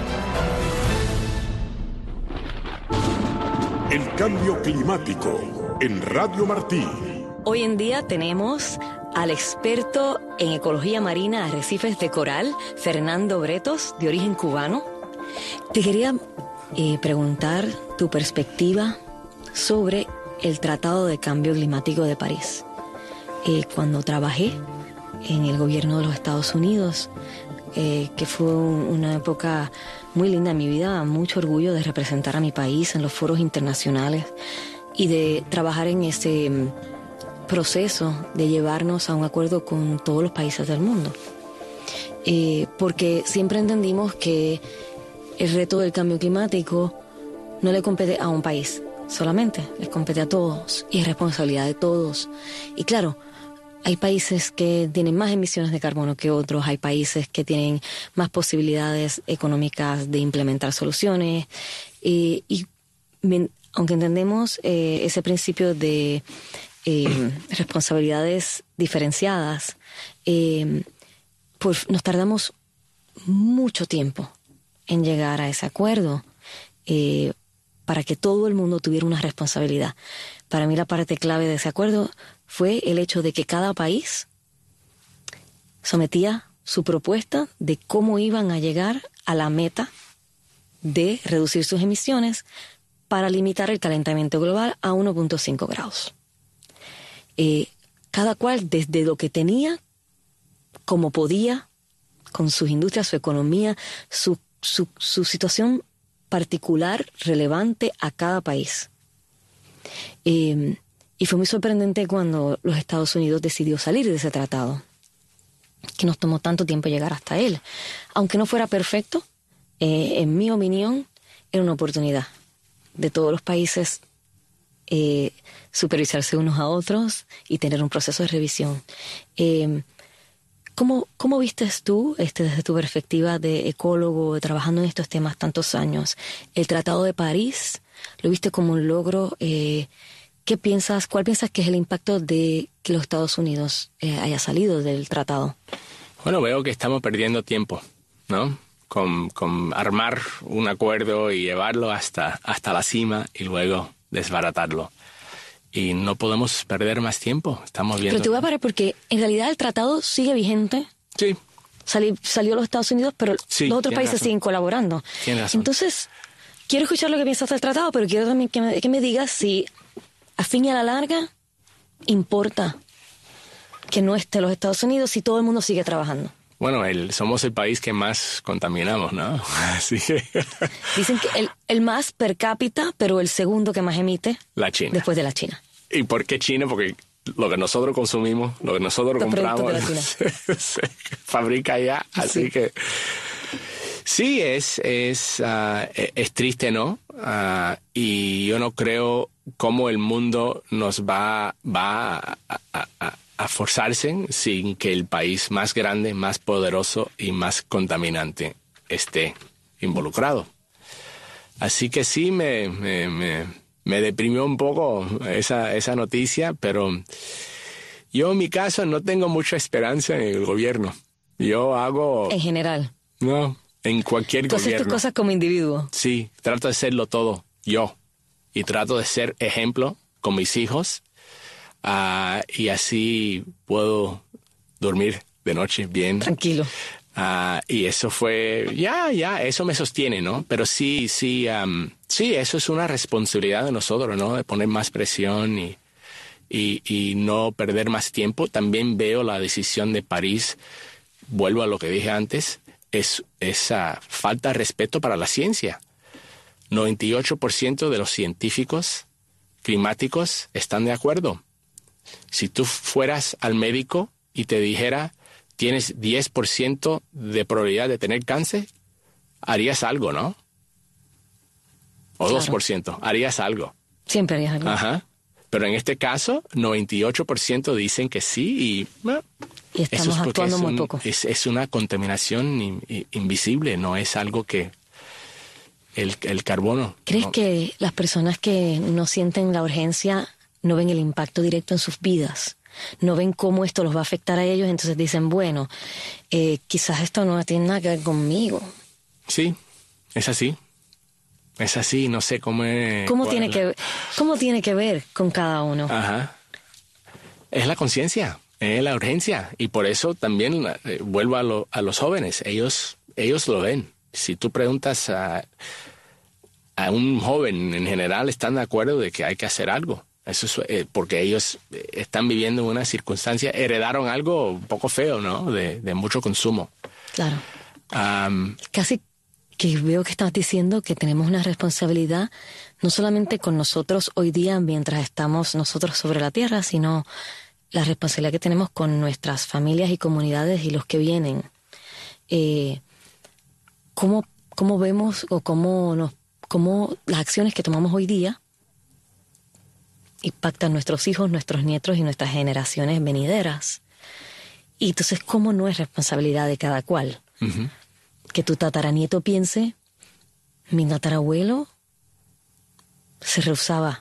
El Cambio Climático en Radio Martí. Hoy en día tenemos al experto en ecología marina, arrecifes de coral, Fernando Bretos, de origen cubano. Te quería eh, preguntar tu perspectiva sobre el Tratado de Cambio Climático de París. Eh, cuando trabajé en el gobierno de los Estados Unidos, eh, que fue un, una época muy linda en mi vida, mucho orgullo de representar a mi país en los foros internacionales y de trabajar en ese proceso de llevarnos a un acuerdo con todos los países del mundo. Eh, porque siempre entendimos que el reto del cambio climático no le compete a un país solamente, les compete a todos y es responsabilidad de todos. Y claro, hay países que tienen más emisiones de carbono que otros, hay países que tienen más posibilidades económicas de implementar soluciones y, y me, aunque entendemos eh, ese principio de eh, responsabilidades diferenciadas, eh, pues nos tardamos mucho tiempo en llegar a ese acuerdo eh, para que todo el mundo tuviera una responsabilidad. Para mí la parte clave de ese acuerdo fue el hecho de que cada país sometía su propuesta de cómo iban a llegar a la meta de reducir sus emisiones para limitar el calentamiento global a uno punto cinco grados. Eh, cada cual desde lo que tenía, como podía, con sus industrias, su economía, su Su, su situación particular relevante a cada país. Eh, y fue muy sorprendente cuando los Estados Unidos decidió salir de ese tratado, que nos tomó tanto tiempo llegar hasta él. Aunque no fuera perfecto, eh, en mi opinión, era una oportunidad de todos los países eh, supervisarse unos a otros y tener un proceso de revisión. Eh, ¿Cómo, cómo vistes tú, este, desde tu perspectiva de ecólogo, trabajando en estos temas tantos años, el Tratado de París? ¿Lo viste como un logro eh, ¿qué piensas, cuál piensas que es el impacto de que los Estados Unidos eh, haya salido del tratado? Bueno, veo que estamos perdiendo tiempo, ¿no? Con, con armar un acuerdo y llevarlo hasta, hasta la cima y luego desbaratarlo. Y no podemos perder más tiempo. Estamos viendo... Pero te voy a parar porque en realidad el tratado sigue vigente. Sí. Sali, salió los Estados Unidos, pero sí, los otros países razón. siguen colaborando. Tienes razón. Entonces, quiero escuchar lo que piensas del tratado, pero quiero también que me, que me digas si a fin y a la larga importa que no esté los Estados Unidos si todo el mundo sigue trabajando. Bueno, el, somos el país que más contaminamos, ¿no? Así que... Dicen que el, el más per cápita, pero el segundo que más emite. La China. Después de la China. ¿Y por qué China? Porque lo que nosotros consumimos, lo que nosotros Los compramos, se, se fabrica allá. Así sí. que... Sí, es, es, uh, es triste, ¿no? Uh, y yo no creo cómo el mundo nos va, va a, a, a, a forzarse sin que el país más grande, más poderoso y más contaminante esté involucrado. Así que sí, me, me, me, me deprimió un poco esa, esa noticia, pero yo en mi caso no tengo mucha esperanza en el gobierno. Yo hago... En general. No, en cualquier Tú haces gobierno. tus cosas como individuo. Sí, trato de hacerlo todo yo. Y trato de ser ejemplo con mis hijos. Uh, y así puedo dormir de noche bien. Tranquilo. Uh, y eso fue, ya, ya, eso me sostiene, ¿no? Pero sí, sí, um, sí, eso es una responsabilidad de nosotros, ¿no? De poner más presión y, y, y no perder más tiempo. También veo la decisión de París, vuelvo a lo que dije antes, es esa falta de respeto para la ciencia. noventa y ocho por ciento de los científicos climáticos están de acuerdo. Si tú fueras al médico y te dijera, tienes diez por ciento de probabilidad de tener cáncer, harías algo, ¿no? O claro. dos por ciento, harías algo. Siempre harías algo. Ajá. Pero en este caso, noventa y ocho por ciento dicen que sí y... Bueno, y estamos eso es actuando es muy un, poco. Es, es una contaminación in, in, invisible, no es algo que... El, el carbono. ¿Crees no. que las personas que no sienten la urgencia no ven el impacto directo en sus vidas? No ven cómo esto los va a afectar a ellos, entonces dicen, bueno, eh, quizás esto no tiene nada que ver conmigo. Sí, es así. Es así, no sé cómo es... ¿Cómo tiene, que, ¿Cómo tiene que ver con cada uno? Ajá. Es la conciencia, es la urgencia. Y por eso también eh, vuelvo a, lo, a los jóvenes. Ellos, ellos lo ven. Si tú preguntas a, a un joven en general, están de acuerdo de que hay que hacer algo. Eso es eh, porque ellos están viviendo una circunstancia, heredaron algo un poco feo, ¿no? De, de mucho consumo. Claro. Um, Casi que veo que estás diciendo que tenemos una responsabilidad no solamente con nosotros hoy día mientras estamos nosotros sobre la tierra, sino la responsabilidad que tenemos con nuestras familias y comunidades y los que vienen. Eh, ¿cómo, cómo vemos o cómo, nos, cómo las acciones que tomamos hoy día impactan nuestros hijos, nuestros nietos y nuestras generaciones venideras? Y entonces, ¿cómo no es responsabilidad de cada cual? Uh-huh. Que tu tataranieto piense, mi tatarabuelo se rehusaba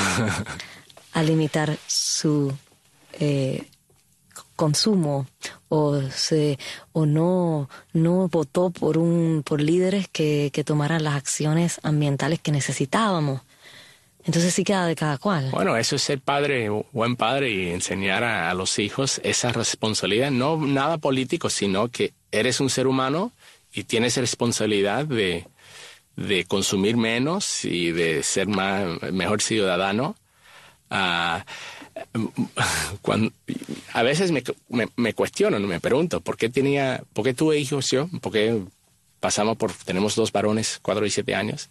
a limitar su eh, consumo o se o no no votó por un por líderes que, que tomaran las acciones ambientales que necesitábamos. Entonces sí queda de cada cual. Bueno, eso es ser padre, buen padre, y enseñar a, a los hijos esa responsabilidad. No nada político, sino que eres un ser humano y tienes responsabilidad de, de consumir menos y de ser más, mejor ciudadano. Uh, cuando, a veces me, me, me cuestiono, me pregunto, ¿por qué tenía, por qué tuve hijos yo? ¿Por qué pasamos por, tenemos dos varones, cuatro y siete años?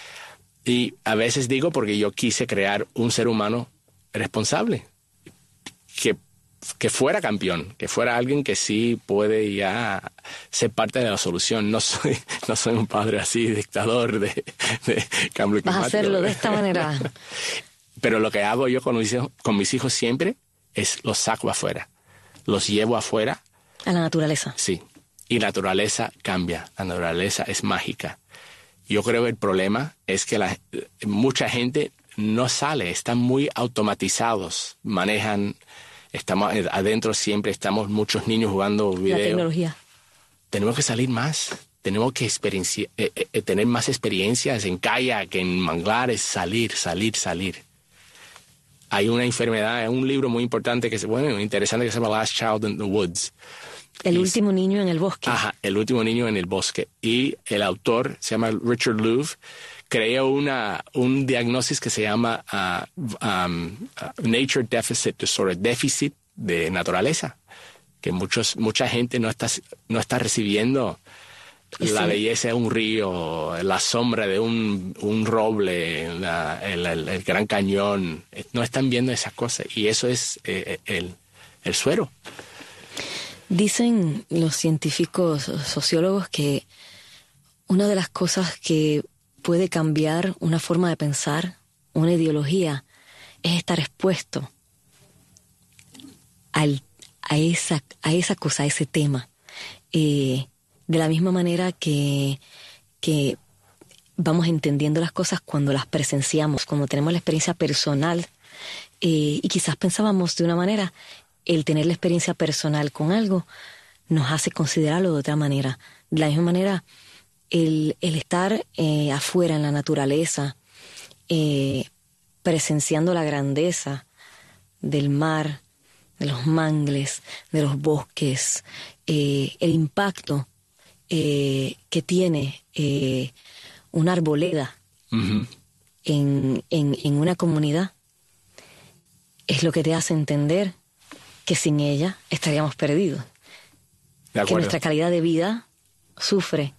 Y a veces digo porque yo quise crear un ser humano responsable, que, que fuera campeón, que fuera alguien que sí puede ya ser parte de la solución. No soy, no soy un padre así, dictador de, de cambio climático. Vas a hacerlo de esta manera. Pero lo que hago yo con mis hijos, con mis hijos siempre es los saco afuera, los llevo afuera. A la naturaleza. Sí, y la naturaleza cambia, la naturaleza es mágica. Yo creo que el problema es que la, mucha gente no sale, están muy automatizados, manejan, estamos adentro siempre, estamos muchos niños jugando video. La tecnología. Tenemos que salir más, tenemos que experiencia, eh, eh, tener más experiencias en kayak, en manglares, salir, salir, salir. Hay una enfermedad, un libro muy importante, que es bueno, interesante, que se llama Last Child in the Woods. El y, último niño en el bosque. Ajá, el último niño en el bosque. Y el autor se llama Richard Louv, creó una, un diagnóstico que se llama uh, um, uh, Nature Deficit Disorder, déficit de naturaleza, que muchos, mucha gente no está, no está recibiendo sí. la belleza de un río, la sombra de un, un roble, la, el, el, el Gran Cañón. No están viendo esas cosas, y eso es eh, el, el suero. Dicen los científicos sociólogos que una de las cosas que puede cambiar una forma de pensar, una ideología, es estar expuesto al, a, esa, a esa cosa, a ese tema. Eh, de la misma manera que, que vamos entendiendo las cosas cuando las presenciamos, cuando tenemos la experiencia personal, eh, y quizás pensábamos de una manera, el tener la experiencia personal con algo nos hace considerarlo de otra manera. De la misma manera, el, el estar eh, afuera en la naturaleza, eh, presenciando la grandeza del mar, de los mangles, de los bosques, eh, el impacto eh, que tiene eh, una arboleda uh-huh. en, en, en una comunidad, es lo que te hace entender que sin ella estaríamos perdidos. Que nuestra calidad de vida sufre.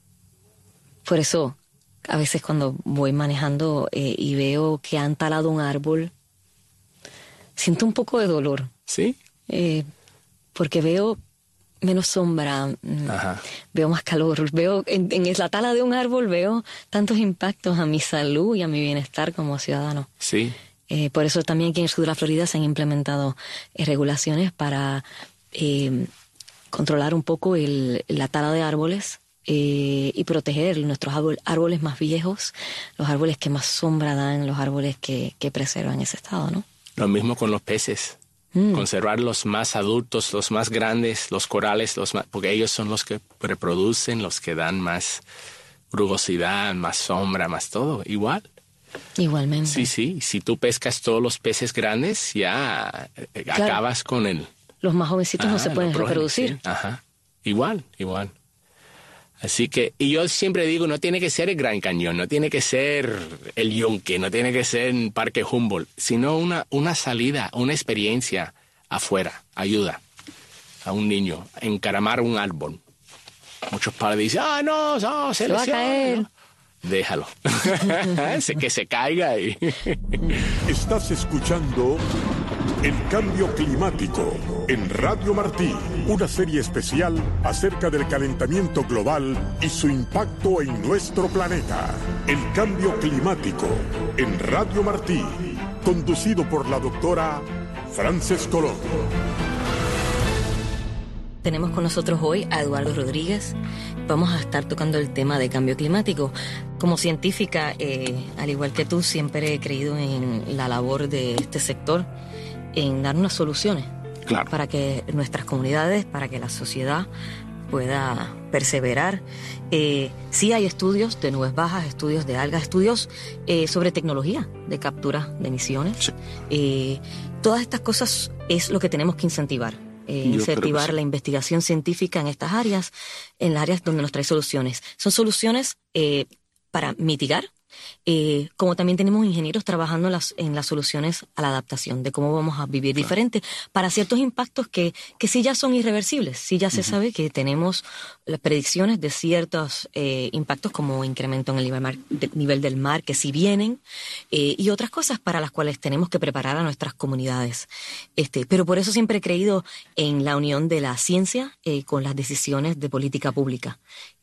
Por eso, a veces cuando voy manejando eh, y veo que han talado un árbol, siento un poco de dolor. ¿Sí? Eh, porque veo menos sombra, Ajá. veo más calor, veo en, en la tala de un árbol veo tantos impactos a mi salud y a mi bienestar como ciudadano. Sí. Eh, por eso también aquí en el sur de la Florida se han implementado eh, regulaciones para eh, controlar un poco el, la tala de árboles eh, y proteger nuestros árbol, árboles más viejos, los árboles que más sombra dan, los árboles que, que preservan ese estado, ¿no? Lo mismo con los peces. Mm. Conservar los más adultos, los más grandes, los corales, los más, porque ellos son los que reproducen, los que dan más rugosidad, más sombra, más todo. Igual. Igualmente. Sí, sí. Si tú pescas todos los peces grandes, ya claro. acabas con el... Los más jovencitos ah, no se pueden reproducir. Sí. Ajá. Igual, igual. Así que, y yo siempre digo, no tiene que ser el Gran Cañón, no tiene que ser el Yunque, no tiene que ser el Parque Humboldt, sino una, una salida, una experiencia afuera, ayuda a un niño a encaramar un árbol. Muchos padres dicen, ah, no, no, se, se va a caer. ¿no? Déjalo, que se caiga. Y... Estás escuchando El Cambio Climático en Radio Martí, una serie especial acerca del calentamiento global y su impacto en nuestro planeta. El Cambio Climático en Radio Martí, conducido por la doctora Frances Colón. Tenemos con nosotros hoy a Eduardo Rodríguez. Vamos a estar tocando el tema de cambio climático. Como científica, eh, al igual que tú, siempre he creído en la labor de este sector, en dar unas soluciones claro. para que nuestras comunidades, para que la sociedad pueda perseverar. Eh, sí hay estudios de nubes bajas, estudios de algas, estudios eh, sobre tecnología de captura de emisiones. Sí. Eh, todas estas cosas es lo que tenemos que incentivar. Eh, incentivar sí. la investigación científica en estas áreas, en las áreas donde nos trae soluciones. Son soluciones eh, para mitigar, eh, como también tenemos ingenieros trabajando en las, en las soluciones a la adaptación, de cómo vamos a vivir claro. diferente, para ciertos impactos que, que sí ya son irreversibles. Sí ya se uh-huh. sabe que tenemos las predicciones de ciertos eh, impactos como incremento en el nivel, mar, de, nivel del mar, que sí vienen, eh, y otras cosas para las cuales tenemos que preparar a nuestras comunidades. Este, pero por eso siempre he creído en la unión de la ciencia eh, con las decisiones de política pública.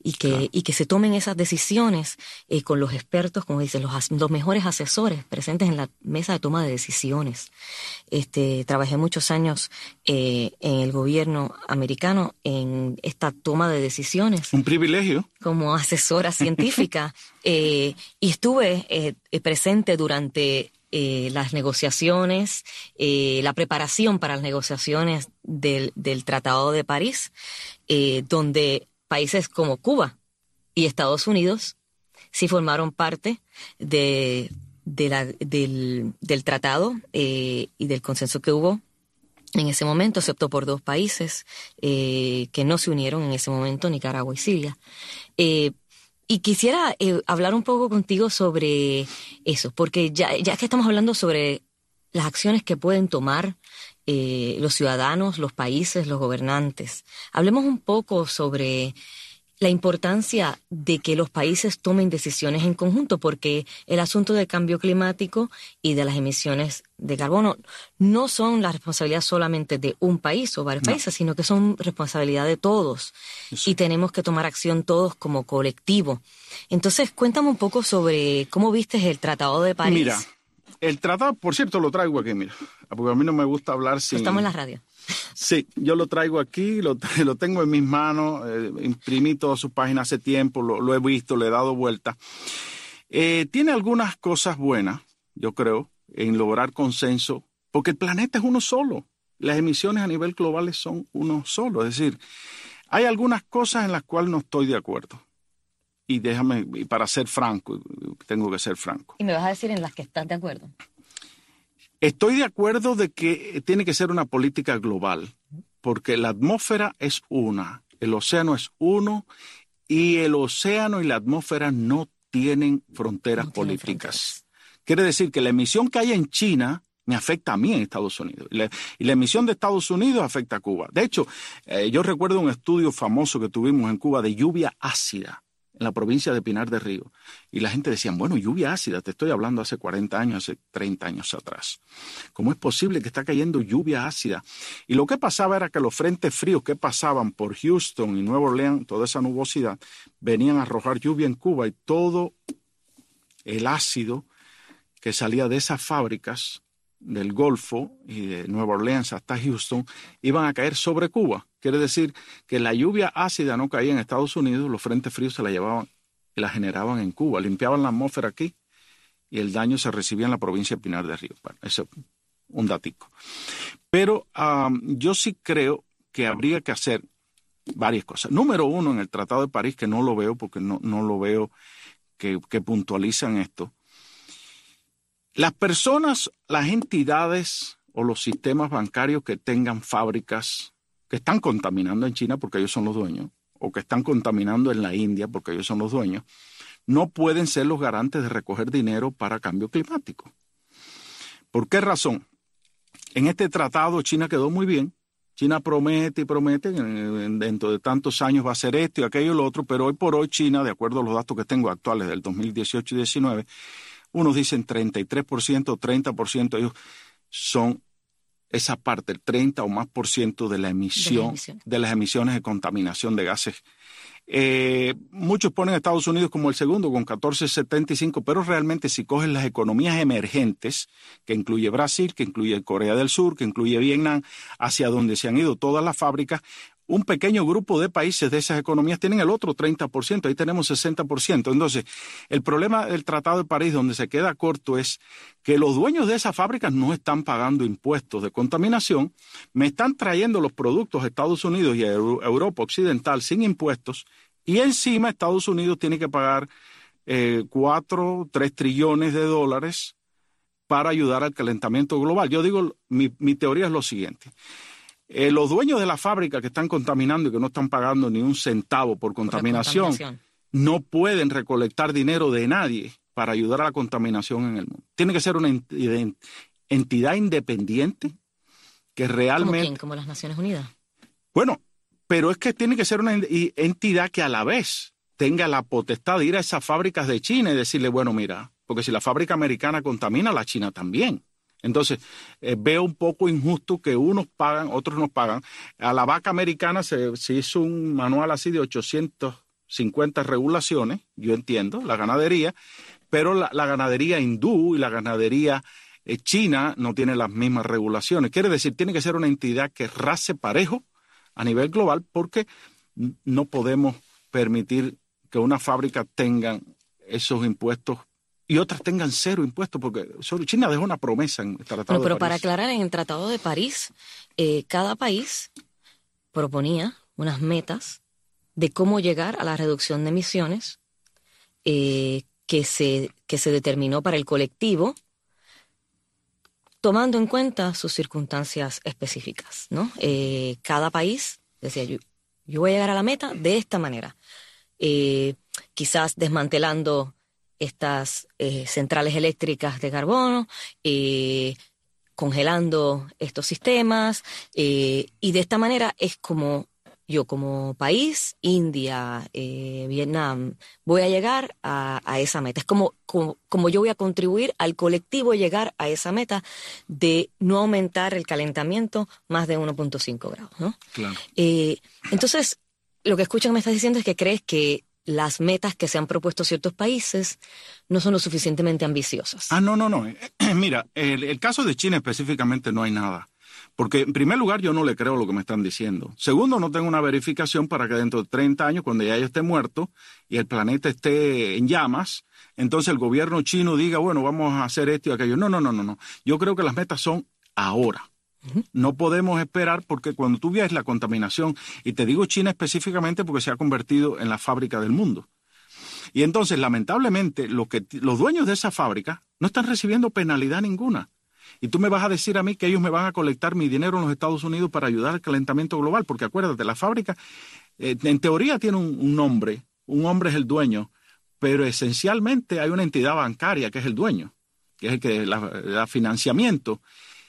y que, claro. y que se tomen esas decisiones eh, con los expertos, como dicen, los, los mejores asesores presentes en la mesa de toma de decisiones. Este, trabajé muchos años eh, en el gobierno americano en esta toma de decisiones. Un privilegio. Como asesora científica. eh, y estuve eh, presente durante eh, las negociaciones, eh, la preparación para las negociaciones del, del Tratado de París, eh, donde países como Cuba y Estados Unidos sí formaron parte de, de la, del, del tratado eh, y del consenso que hubo en ese momento, excepto por dos países eh, que no se unieron en ese momento, Nicaragua y Siria. Eh, y quisiera eh, hablar un poco contigo sobre eso, porque ya, ya que estamos hablando sobre las acciones que pueden tomar eh, los ciudadanos, los países, los gobernantes, hablemos un poco sobre la importancia de que los países tomen decisiones en conjunto, porque el asunto del cambio climático y de las emisiones de carbono no son la responsabilidad solamente de un país o varios no. países, sino que son responsabilidad de todos. Eso. Y tenemos que tomar acción todos como colectivo. Entonces, cuéntame un poco sobre cómo viste el Tratado de París. Mira, el tratado, por cierto, lo traigo aquí, mira, porque a mí no me gusta hablar sin... Estamos en la radio. Sí, yo lo traigo aquí, lo, lo tengo en mis manos, eh, imprimí toda su página hace tiempo, lo, lo he visto, le he dado vuelta. Eh, tiene algunas cosas buenas, yo creo, en lograr consenso, porque el planeta es uno solo. Las emisiones a nivel global son uno solo. Es decir, hay algunas cosas en las cuales no estoy de acuerdo. Y déjame, y para ser franco, tengo que ser franco. ¿Y me vas a decir en las que estás de acuerdo? Estoy de acuerdo de que tiene que ser una política global, porque la atmósfera es una, el océano es uno, y el océano y la atmósfera no tienen fronteras no tienen políticas. Fronteras. Quiere decir que la emisión que hay en China me afecta a mí en Estados Unidos, y la, y la emisión de Estados Unidos afecta a Cuba. De hecho, eh, yo recuerdo un estudio famoso que tuvimos en Cuba de lluvia ácida, en la provincia de Pinar del Río. Y la gente decía, bueno, lluvia ácida, te estoy hablando hace cuarenta años, hace treinta años atrás. ¿Cómo es posible que está cayendo lluvia ácida? Y lo que pasaba era que los frentes fríos que pasaban por Houston y Nueva Orleans, toda esa nubosidad, venían a arrojar lluvia en Cuba y todo el ácido que salía de esas fábricas del Golfo y de Nueva Orleans hasta Houston iban a caer sobre Cuba. Quiere decir que la lluvia ácida no caía en Estados Unidos, los frentes fríos se la llevaban y la generaban en Cuba, limpiaban la atmósfera aquí y el daño se recibía en la provincia de Pinar del Río. Bueno, eso es un datico. Pero um, yo sí creo que habría que hacer varias cosas. Número uno, en el Tratado de París, que no lo veo porque no, no lo veo que, que puntualizan esto. Las personas, las entidades o los sistemas bancarios que tengan fábricas que están contaminando en China porque ellos son los dueños, o que están contaminando en la India porque ellos son los dueños, no pueden ser los garantes de recoger dinero para cambio climático. ¿Por qué razón? En este tratado China quedó muy bien. China promete y promete, dentro de tantos años va a hacer esto y aquello y lo otro, pero hoy por hoy China, de acuerdo a los datos que tengo actuales del dos mil dieciocho y diecinueve, unos dicen treinta y tres por ciento, treinta por ciento, ellos son esa parte, el treinta o más por ciento de la emisión, de, la de las emisiones de contaminación de gases. Eh, muchos ponen a Estados Unidos como el segundo, con catorce setenta y cinco, pero realmente si cogen las economías emergentes, que incluye Brasil, que incluye Corea del Sur, que incluye Vietnam, hacia donde se han ido todas las fábricas, un pequeño grupo de países de esas economías tienen el otro treinta por ciento, ahí tenemos sesenta por ciento. Entonces, el problema del Tratado de París, donde se queda corto, es que los dueños de esas fábricas no están pagando impuestos de contaminación, me están trayendo los productos a Estados Unidos y a Europa Occidental sin impuestos, y encima Estados Unidos tiene que pagar eh, cuatro, tres trillones de dólares para ayudar al calentamiento global. Yo digo, mi, mi teoría es lo siguiente. Eh, los dueños de la fábrica que están contaminando y que no están pagando ni un centavo por contaminación, por contaminación, no pueden recolectar dinero de nadie para ayudar a la contaminación en el mundo. Tiene que ser una entidad, entidad independiente que realmente... ¿Como quién? ¿Como las Naciones Unidas? Bueno, pero es que tiene que ser una entidad que a la vez tenga la potestad de ir a esas fábricas de China y decirle, bueno, mira, porque si la fábrica americana contamina, la China también. Entonces, eh, veo un poco injusto que unos pagan, otros no pagan. A la vaca americana se, se hizo un manual así de ochocientos cincuenta regulaciones, yo entiendo, la ganadería, pero la, la ganadería hindú y la ganadería eh, china no tienen las mismas regulaciones. Quiere decir, tiene que ser una entidad que race parejo a nivel global, porque no podemos permitir que una fábrica tenga esos impuestos y otras tengan cero impuestos, porque China dejó una promesa en el Tratado bueno, pero de París. Para aclarar, en el Tratado de París, eh, cada país proponía unas metas de cómo llegar a la reducción de emisiones eh, que, se, que se determinó para el colectivo, tomando en cuenta sus circunstancias específicas, ¿no? Eh, cada país decía, yo, yo voy a llegar a la meta de esta manera, eh, quizás desmantelando estas eh, centrales eléctricas de carbono, eh, congelando estos sistemas, eh, y de esta manera es como yo como país, India, eh, Vietnam, voy a llegar a, a esa meta. Es como, como, como yo voy a contribuir al colectivo a llegar a esa meta de no aumentar el calentamiento más de uno punto cinco grados, ¿no? Claro. Eh, entonces, lo que escucho que me estás diciendo es que crees que las metas que se han propuesto ciertos países no son lo suficientemente ambiciosas. Ah, no, no, no. Mira, el, el caso de China específicamente no hay nada. Porque, en primer lugar, yo no le creo lo que me están diciendo. Segundo, no tengo una verificación para que dentro de treinta años, cuando ya yo esté muerto y el planeta esté en llamas, entonces el gobierno chino diga, bueno, vamos a hacer esto y aquello. No, no, no, no, no. Yo creo que las metas son ahora. Uh-huh. No podemos esperar, porque cuando tú ves la contaminación, y te digo China específicamente porque se ha convertido en la fábrica del mundo. Y entonces, lamentablemente, lo que, los dueños de esa fábrica no están recibiendo penalidad ninguna. Y tú me vas a decir a mí que ellos me van a colectar mi dinero en los Estados Unidos para ayudar al calentamiento global, porque acuérdate, la fábrica eh, en teoría tiene un, un nombre, un hombre es el dueño, pero esencialmente hay una entidad bancaria que es el dueño, que es el que la, da financiamiento.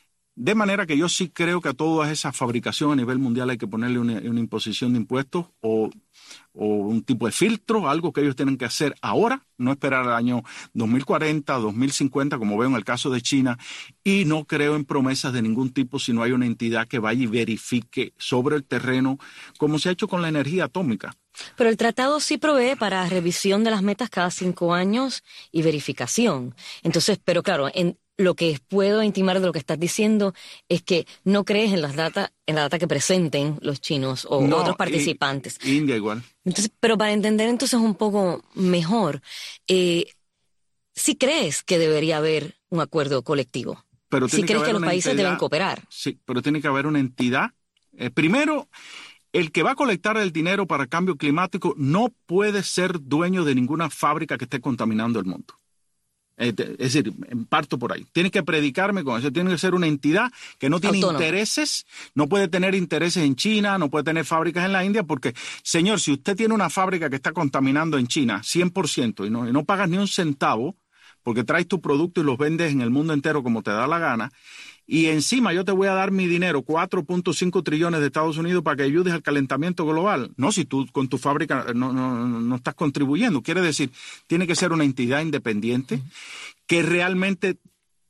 De manera que yo sí creo que a toda esa fabricación a nivel mundial hay que ponerle una, una imposición de impuestos o, o un tipo de filtro, algo que ellos tienen que hacer ahora, no esperar al año dos mil cuarenta, dos mil cincuenta, como veo en el caso de China, y no creo en promesas de ningún tipo si no hay una entidad que vaya y verifique sobre el terreno, como se ha hecho con la energía atómica. Pero el tratado sí provee para revisión de las metas cada cinco años y verificación. Entonces, pero claro, en lo que puedo intimar de lo que estás diciendo es que no crees en las data, en la data que presenten los chinos o no, otros participantes. Y, India igual. Entonces, pero para entender entonces un poco mejor, eh, ¿sí crees que debería haber un acuerdo colectivo? Pero ¿Sí crees que, que los países entidad, deben cooperar? Sí, pero tiene que haber una entidad. Eh, primero, el que va a colectar el dinero para el cambio climático no puede ser dueño de ninguna fábrica que esté contaminando el mundo. Es decir, parto por ahí. Tiene que predicarme con eso. Tiene que ser una entidad que no tiene autónoma. intereses, no puede tener intereses en China, no puede tener fábricas en la India, porque, señor, si usted tiene una fábrica que está contaminando en China cien por ciento y no, y no pagas ni un centavo, porque traes tu producto y los vendes en el mundo entero como te da la gana, y encima yo te voy a dar mi dinero, cuatro punto cinco trillones de Estados Unidos, para que ayudes al calentamiento global. No, si tú con tu fábrica no, no, no estás contribuyendo. Quiere decir, tiene que ser una entidad independiente que realmente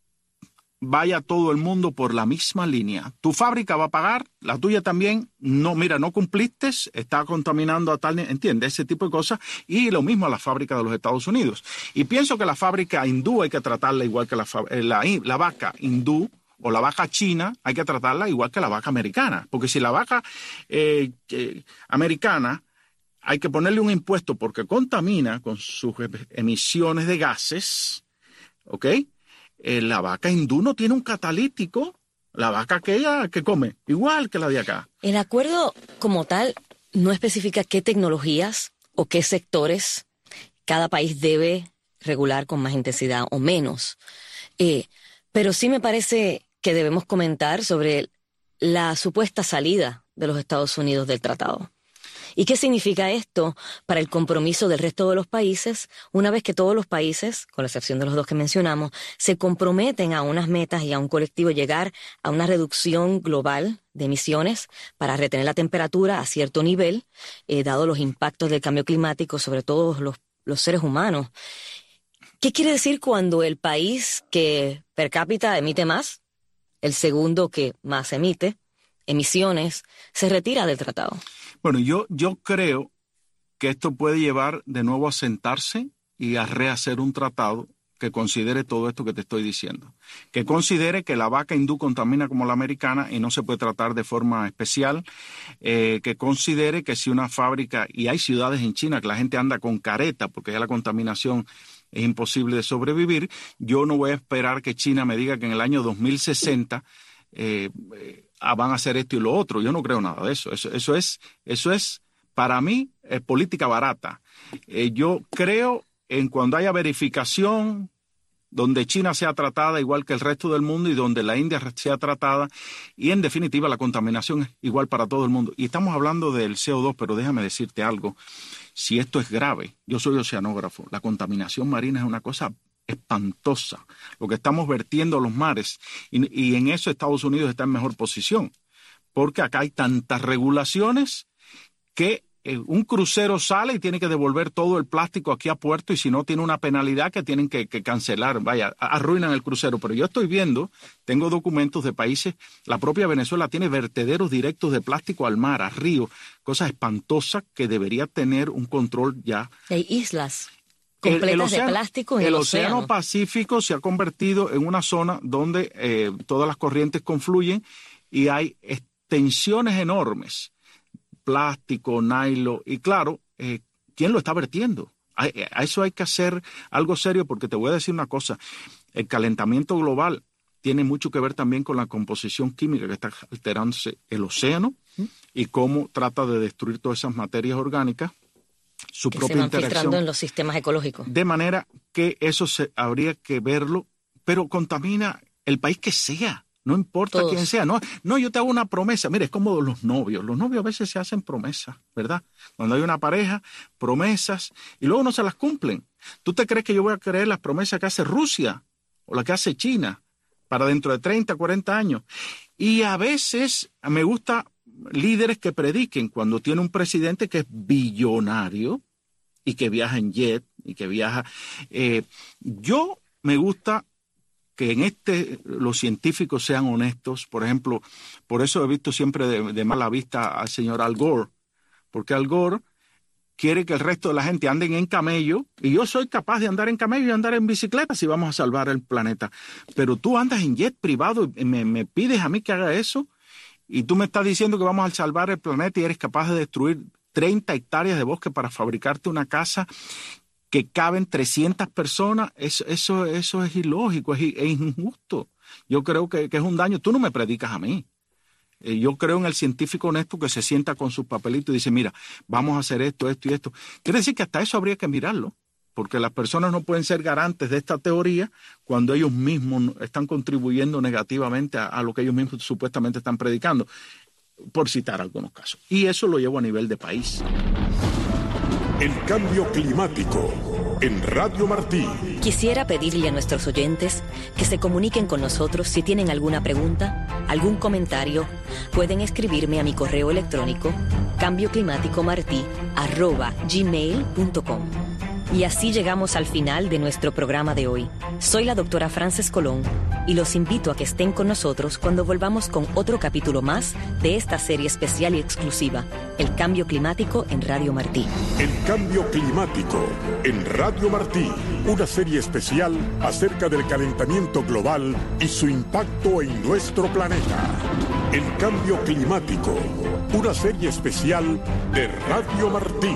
vaya todo el mundo por la misma línea. Tu fábrica va a pagar, la tuya también. No, mira, no cumpliste, está contaminando a tal, ¿entiendes? Ese tipo de cosas. Y lo mismo a la fábrica de los Estados Unidos. Y pienso que la fábrica hindú hay que tratarla igual que la, la, la vaca hindú, o la vaca china, hay que tratarla igual que la vaca americana. Porque si la vaca eh, eh, americana hay que ponerle un impuesto porque contamina con sus emisiones de gases, ¿ok? Eh, la vaca hindú no tiene un catalítico. La vaca aquella que come, igual que la de acá. El acuerdo como tal no especifica qué tecnologías o qué sectores cada país debe regular con más intensidad o menos. Eh, pero sí me parece que debemos comentar sobre la supuesta salida de los Estados Unidos del tratado. ¿Y qué significa esto para el compromiso del resto de los países una vez que todos los países, con la excepción de los dos que mencionamos, se comprometen a unas metas y a un colectivo llegar a una reducción global de emisiones para retener la temperatura a cierto nivel, eh, dado los impactos del cambio climático sobre todos los, los seres humanos? ¿Qué quiere decir cuando el país que per cápita emite más, el segundo que más emite emisiones, se retira del tratado? Bueno, yo, yo creo que esto puede llevar de nuevo a sentarse y a rehacer un tratado que considere todo esto que te estoy diciendo. Que considere que la vaca hindú contamina como la americana y no se puede tratar de forma especial. Eh, que considere que si una fábrica, y hay ciudades en China que la gente anda con careta porque ya la contaminación es imposible de sobrevivir, yo no voy a esperar que China me diga que en el año dos mil sesenta eh, eh, van a hacer esto y lo otro. Yo no creo nada de eso. Eso, eso es, eso es, para mí, es política barata. Eh, yo creo en cuando haya verificación, donde China sea tratada igual que el resto del mundo y donde la India sea tratada, y en definitiva la contaminación es igual para todo el mundo. Y estamos hablando del C O dos, pero déjame decirte algo. Si esto es grave, yo soy oceanógrafo, la contaminación marina es una cosa espantosa, lo que estamos vertiendo a los mares, y, y en eso Estados Unidos está en mejor posición, porque acá hay tantas regulaciones que un crucero sale y tiene que devolver todo el plástico aquí a puerto, y si no tiene una penalidad que tienen que, que cancelar, vaya, arruinan el crucero. Pero yo estoy viendo, tengo documentos de países, la propia Venezuela tiene vertederos directos de plástico al mar, a río, cosas espantosas que debería tener un control ya. Hay islas completas el, el océano, de plástico en el, el océano. océano Pacífico se ha convertido en una zona donde eh, todas las corrientes confluyen y hay extensiones enormes. Plástico, nylon, y claro, eh, ¿quién lo está vertiendo? A, a eso hay que hacer algo serio, porque te voy a decir una cosa, el calentamiento global tiene mucho que ver también con la composición química que está alterándose el océano ¿Mm? y cómo trata de destruir todas esas materias orgánicas, su que propia se van interacción. filtrando en los sistemas ecológicos. De manera que eso se, habría que verlo, pero contamina el país que sea. No importa Todos. quién sea. No, no, yo te hago una promesa. Mira, es como los novios. Los novios a veces se hacen promesas, ¿verdad? Cuando hay una pareja, promesas, y luego no se las cumplen. ¿Tú te crees que yo voy a creer las promesas que hace Rusia o las que hace China para dentro de treinta, cuarenta años? Y a veces me gusta líderes que prediquen cuando tiene un presidente que es billonario y que viaja en jet y que viaja. Eh, yo me gusta que en este los científicos sean honestos. Por ejemplo, por eso he visto siempre de, de mala vista al señor Al Gore, porque Al Gore quiere que el resto de la gente anden en camello, y yo soy capaz de andar en camello y andar en bicicleta si vamos a salvar el planeta. Pero tú andas en jet privado y me, me pides a mí que haga eso, y tú me estás diciendo que vamos a salvar el planeta y eres capaz de destruir treinta hectáreas de bosque para fabricarte una casa que caben trescientas personas. Eso, eso, eso es ilógico, es, es injusto. Yo creo que, que es un daño. Tú no me predicas a mí. Eh, yo creo en el científico honesto que se sienta con sus papelitos y dice, mira, vamos a hacer esto, esto y esto. Quiere decir que hasta eso habría que mirarlo, porque las personas no pueden ser garantes de esta teoría cuando ellos mismos están contribuyendo negativamente a, a lo que ellos mismos supuestamente están predicando, por citar algunos casos. Y eso lo llevo a nivel de país. El cambio climático en Radio Martí. Quisiera pedirle a nuestros oyentes que se comuniquen con nosotros si tienen alguna pregunta, algún comentario. Pueden escribirme a mi correo electrónico cambioclimáticomartí arroba gmail punto com. Y así llegamos al final de nuestro programa de hoy. Soy la doctora Frances Colón y los invito a que estén con nosotros cuando volvamos con otro capítulo más de esta serie especial y exclusiva, El Cambio Climático en Radio Martí. El Cambio Climático en Radio Martí, una serie especial acerca del calentamiento global y su impacto en nuestro planeta. El Cambio Climático, una serie especial de Radio Martí.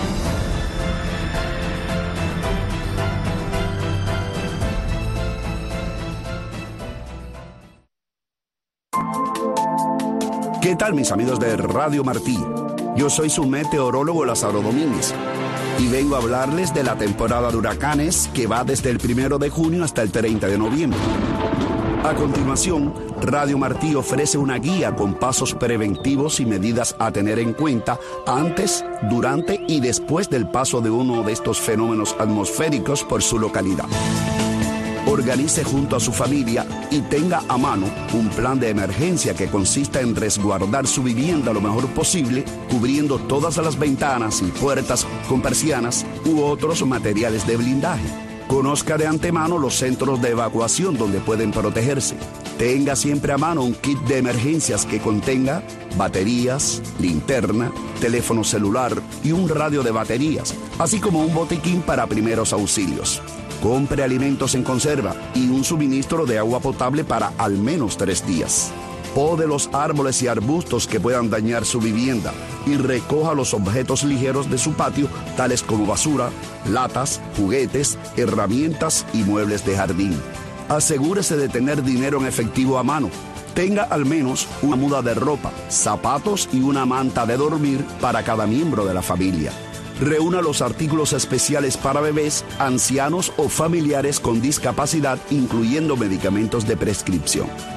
¿Qué tal, mis amigos de Radio Martí? Yo soy su meteorólogo Lázaro Domínguez y vengo a hablarles de la temporada de huracanes que va desde el primero de junio hasta el treinta de noviembre. A continuación, Radio Martí ofrece una guía con pasos preventivos y medidas a tener en cuenta antes, durante y después del paso de uno de estos fenómenos atmosféricos por su localidad. Organice junto a su familia y tenga a mano un plan de emergencia que consista en resguardar su vivienda lo mejor posible, cubriendo todas las ventanas y puertas con persianas u otros materiales de blindaje. Conozca de antemano los centros de evacuación donde pueden protegerse. Tenga siempre a mano un kit de emergencias que contenga baterías, linterna, teléfono celular y un radio de baterías, así como un botiquín para primeros auxilios. Compre alimentos en conserva y un suministro de agua potable para al menos tres días. Pode los árboles y arbustos que puedan dañar su vivienda y recoja los objetos ligeros de su patio, tales como basura, latas, juguetes, herramientas y muebles de jardín. Asegúrese de tener dinero en efectivo a mano. Tenga al menos una muda de ropa, zapatos y una manta de dormir para cada miembro de la familia. Reúna los artículos especiales para bebés, ancianos o familiares con discapacidad, incluyendo medicamentos de prescripción.